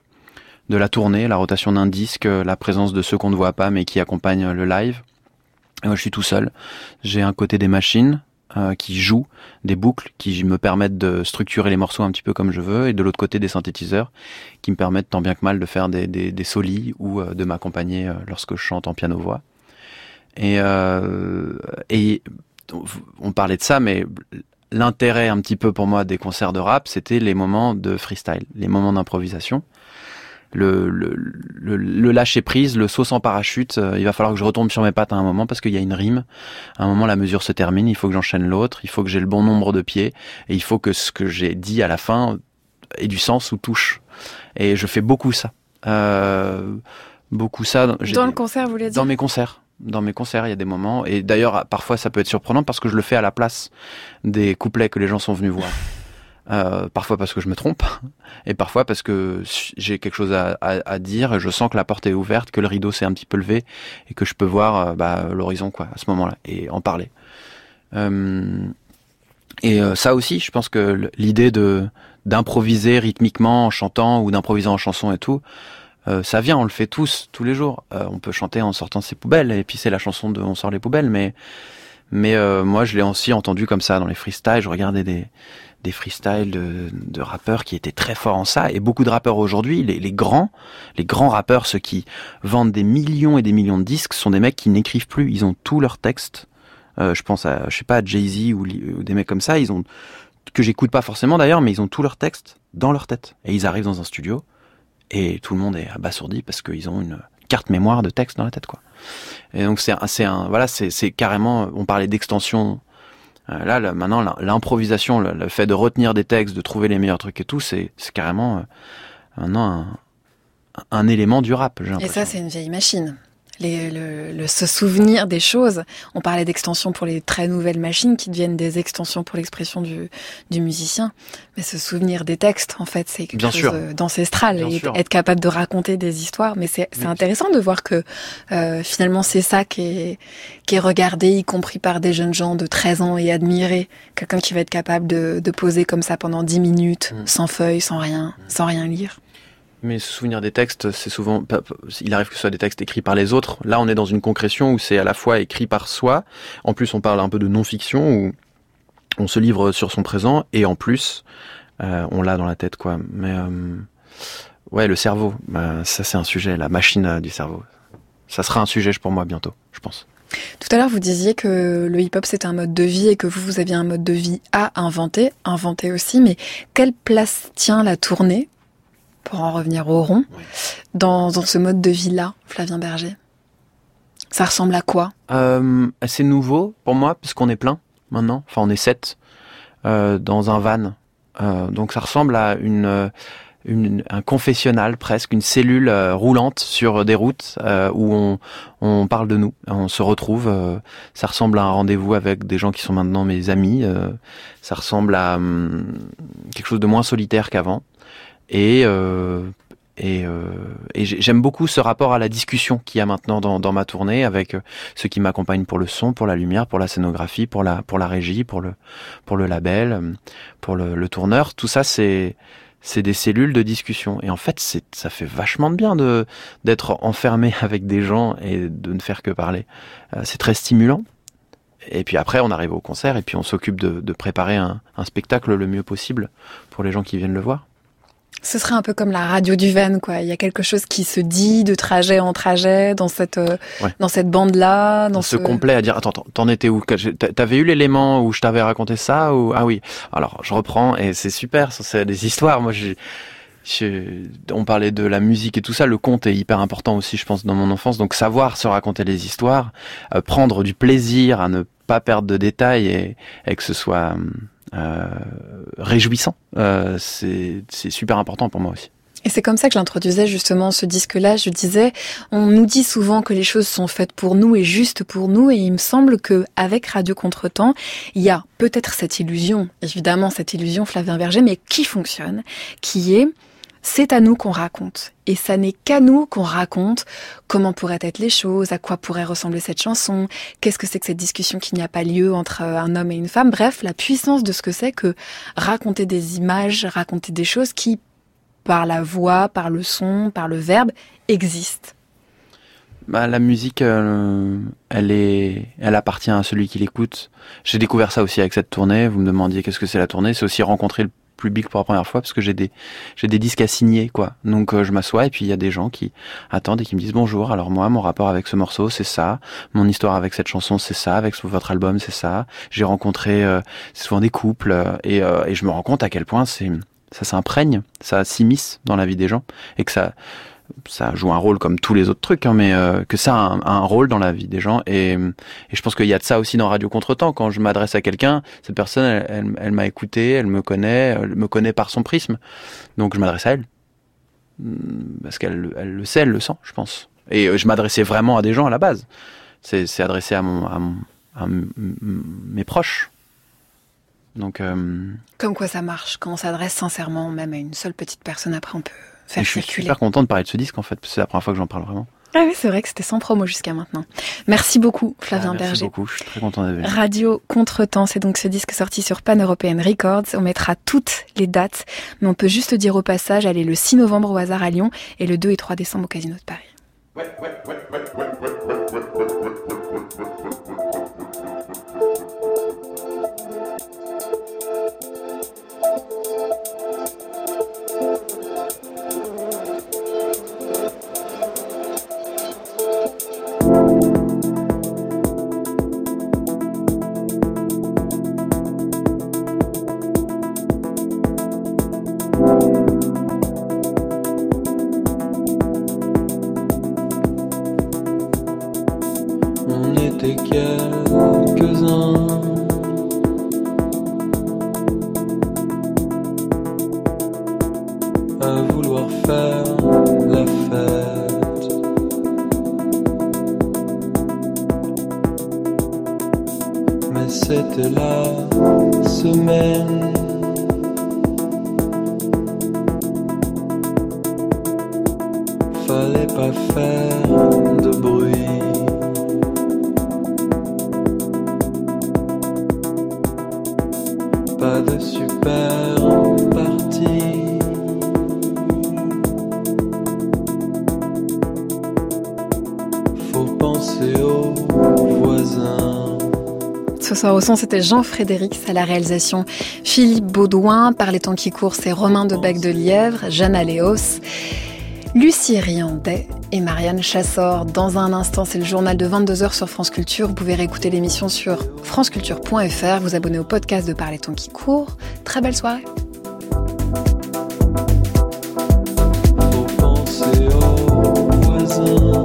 de la tournée, la rotation d'un disque, la présence de ceux qu'on ne voit pas mais qui accompagnent le live. Et moi, je suis tout seul. J'ai un côté des machines euh, qui jouent, des boucles qui me permettent de structurer les morceaux un petit peu comme je veux, et de l'autre côté des synthétiseurs qui me permettent tant bien que mal de faire des, des, des solis ou euh, de m'accompagner euh, lorsque je chante en piano-voix. Et, euh, et on parlait de ça, mais l'intérêt un petit peu pour moi des concerts de rap, c'était les moments de freestyle, les moments d'improvisation. Le, le, le, le lâcher prise, le saut sans parachute, euh, il va falloir que je retombe sur mes pattes à un moment parce qu'il y a une rime. À un moment, la mesure se termine, il faut que j'enchaîne l'autre, il faut que j'ai le bon nombre de pieds et il faut que ce que j'ai dit à la fin ait du sens ou touche. Et je fais beaucoup ça. Euh, beaucoup ça. Dans j'ai le des... concert, vous voulez dire ? Dans mes concerts. Dans mes concerts, il y a des moments. Et d'ailleurs, parfois, ça peut être surprenant parce que je le fais à la place des couplets que les gens sont venus voir. Euh, parfois parce que je me trompe, et parfois parce que j'ai quelque chose à, à, à dire, et je sens que la porte est ouverte, que le rideau s'est un petit peu levé, et que je peux voir euh, bah, l'horizon quoi, à ce moment-là, et en parler. Euh, et euh, ça aussi, je pense que l'idée de d'improviser rythmiquement en chantant, ou d'improviser en chanson et tout, euh, ça vient, on le fait tous, tous les jours. Euh, on peut chanter en sortant ses poubelles, et puis c'est la chanson de On sort les poubelles, mais, mais euh, moi je l'ai aussi entendu comme ça dans les freestyles, je regardais des des freestyles de, de rappeurs qui étaient très forts en ça, et beaucoup de rappeurs aujourd'hui, les, les grands, les grands rappeurs, ceux qui vendent des millions et des millions de disques, sont des mecs qui n'écrivent plus, ils ont tous leurs textes. Euh, je pense à, je sais pas, à Jay-Z ou, ou des mecs comme ça, ils ont, que j'écoute pas forcément d'ailleurs, mais ils ont tous leurs textes dans leur tête, et ils arrivent dans un studio, et tout le monde est abasourdi parce qu'ils ont une carte mémoire de texte dans la tête, quoi. Et donc c'est, c'est un, voilà, c'est, c'est carrément, on parlait d'extension. Là, là, maintenant, l'improvisation, le, le fait de retenir des textes, de trouver les meilleurs trucs et tout, c'est, c'est carrément euh, maintenant un, un élément du rap, j'ai l'impression. Et ça, c'est une vieille machine. Les, le, le se souvenir des choses. On parlait d'extensions pour les très nouvelles machines qui deviennent des extensions pour l'expression du, du musicien. Mais se souvenir des textes, en fait, c'est quelque Bien chose sûr. d'ancestral. Bien et sûr. être capable de raconter des histoires. Mais c'est, c'est intéressant de voir que euh, finalement, c'est ça qui est, qui est regardé, y compris par des jeunes gens de treize ans, et admiré. Quelqu'un qui va être capable de, de poser comme ça pendant dix minutes, mmh. sans feuille, sans rien, mmh. sans rien lire. Mais se souvenir des textes, c'est souvent, il arrive que ce soit des textes écrits par les autres. Là, on est dans une concrétion où c'est à la fois écrit par soi. En plus, on parle un peu de non-fiction où on se livre sur son présent, et en plus, euh, on l'a dans la tête, quoi. Mais euh, ouais, le cerveau, bah, ça c'est un sujet, la machine euh, du cerveau. Ça sera un sujet pour moi bientôt, je pense. Tout à l'heure, vous disiez que le hip-hop c'était un mode de vie et que vous, vous aviez un mode de vie à inventer, inventer aussi. Mais quelle place tient la tournée, pour en revenir au rond, oui. dans, dans ce mode de vie-là, Flavien Berger? Ça ressemble à quoi? euh, C'est nouveau pour moi, puisqu'on est plein maintenant. Enfin, on est sept euh, dans un van. Euh, donc ça ressemble à une, une, un confessionnal presque, une cellule euh, roulante sur des routes euh, où on, on parle de nous, on se retrouve. Euh, ça ressemble à un rendez-vous avec des gens qui sont maintenant mes amis. Euh, ça ressemble à hum, quelque chose de moins solitaire qu'avant. Et, euh, et, euh, et j'aime beaucoup ce rapport à la discussion qu'il y a maintenant dans, dans ma tournée, avec ceux qui m'accompagnent pour le son, pour la lumière, pour la scénographie, pour la, pour la régie, pour le, pour le label, pour le, le tourneur. Tout ça, c'est, c'est des cellules de discussion. Et en fait, c'est, ça fait vachement de bien de, d'être enfermé avec des gens et de ne faire que parler. Euh, c'est très stimulant. Et puis après, on arrive au concert et puis on s'occupe de, de préparer un, un spectacle le mieux possible pour les gens qui viennent le voir. Ce serait un peu comme la radio du van, quoi. Il y a quelque chose qui se dit de trajet en trajet dans cette euh, ouais. dans cette bande-là, dans ce, ce complet à dire. Attends, t'en étais où? T'avais eu l'élément où je t'avais raconté ça ou ah oui. Alors je reprends et c'est super. C'est des histoires. Moi, j'ai, j'ai, on parlait de la musique et tout ça. Le conte est hyper important aussi, je pense, dans mon enfance. Donc savoir se raconter les histoires, euh, prendre du plaisir à ne pas perdre de détails et, et que ce soit euh, réjouissant, euh, c'est, c'est super important pour moi aussi. Et c'est comme ça que j'introduisais justement ce disque-là. Je disais, on nous dit souvent que les choses sont faites pour nous et juste pour nous, et il me semble que avec Radio Contretemps, il y a peut-être cette illusion, évidemment cette illusion Flavien Berger, mais qui fonctionne, qui est, c'est à nous qu'on raconte. Et ça n'est qu'à nous qu'on raconte comment pourraient être les choses, à quoi pourrait ressembler cette chanson, qu'est-ce que c'est que cette discussion qui n'y a pas lieu entre un homme et une femme. Bref, la puissance de ce que c'est que raconter des images, raconter des choses qui, par la voix, par le son, par le verbe, existe. Bah, la musique, euh, elle est, elle appartient à celui qui l'écoute. J'ai découvert ça aussi avec cette tournée. Vous me demandiez qu'est-ce que c'est la tournée. C'est aussi rencontrer le public pour la première fois, parce que j'ai des, j'ai des disques à signer, quoi. Donc euh, je m'assois et puis il y a des gens qui attendent et qui me disent bonjour. Alors moi, mon rapport avec ce morceau, c'est ça. Mon histoire avec cette chanson, c'est ça. Avec votre album, c'est ça. J'ai rencontré euh, souvent des couples euh, et, euh, et je me rends compte à quel point c'est ça s'imprègne, ça s'immisce dans la vie des gens, et que ça, ça joue un rôle comme tous les autres trucs, hein, mais euh, que ça a un, un rôle dans la vie des gens. Et, et je pense qu'il y a de ça aussi dans Radio Contretemps. Quand je m'adresse à quelqu'un, cette personne, elle, elle, elle m'a écouté, elle me connaît, elle me connaît par son prisme. Donc je m'adresse à elle. Parce qu'elle elle le sait, elle le sent, je pense. Et je m'adressais vraiment à des gens à la base. C'est, c'est adressé à, mon, à, mon, à m- m- mes proches. Donc, euh... Comme quoi ça marche, quand on s'adresse sincèrement même à une seule petite personne, après on peut faire je circuler. Je suis super content de parler de ce disque en fait, parce que c'est la première fois que j'en parle vraiment. Ah oui, c'est vrai que c'était sans promo jusqu'à maintenant. Merci beaucoup Flavien ah, merci Berger. Merci beaucoup, je suis très content d'être venu. Radio Contretemps, c'est donc ce disque sorti sur Pan European Records. On mettra toutes les dates, mais on peut juste dire au passage, allez le six novembre au hasard à Lyon et le deux et trois décembre au Casino de Paris. Ouais, ouais, ouais, ouais, ouais, ouais, ouais, ouais, ouais, ouais. Quelques-uns à vouloir faire la fête, mais c'était la semaine. Fallait pas faire de bruit. Pas de super partie. Faut penser aux voisins. Ce soir au son, c'était Jean-Frédéric, à la réalisation Philippe Baudouin. Par les temps qui courent, c'est Romain de Bec de Lièvre, Jeanne Aléos, Lucie Riandet et Marianne Chassor. Dans un instant, c'est le journal de vingt-deux heures sur France Culture. Vous pouvez réécouter l'émission sur franceculture point f r, vous abonner au podcast de Par les temps qui courent. Très belle soirée. Faut penser aux voisins.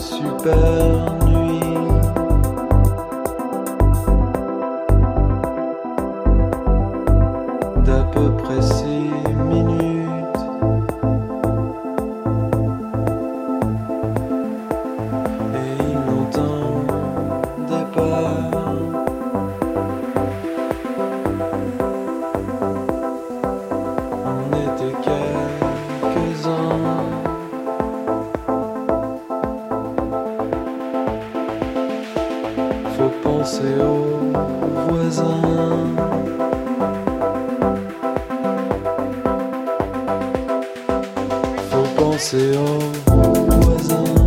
super nuit. D'à peu près six minutes. Et il n'entendait pas. On était quelques-uns. Faut penser aux voisins. Faut penser aux voisins.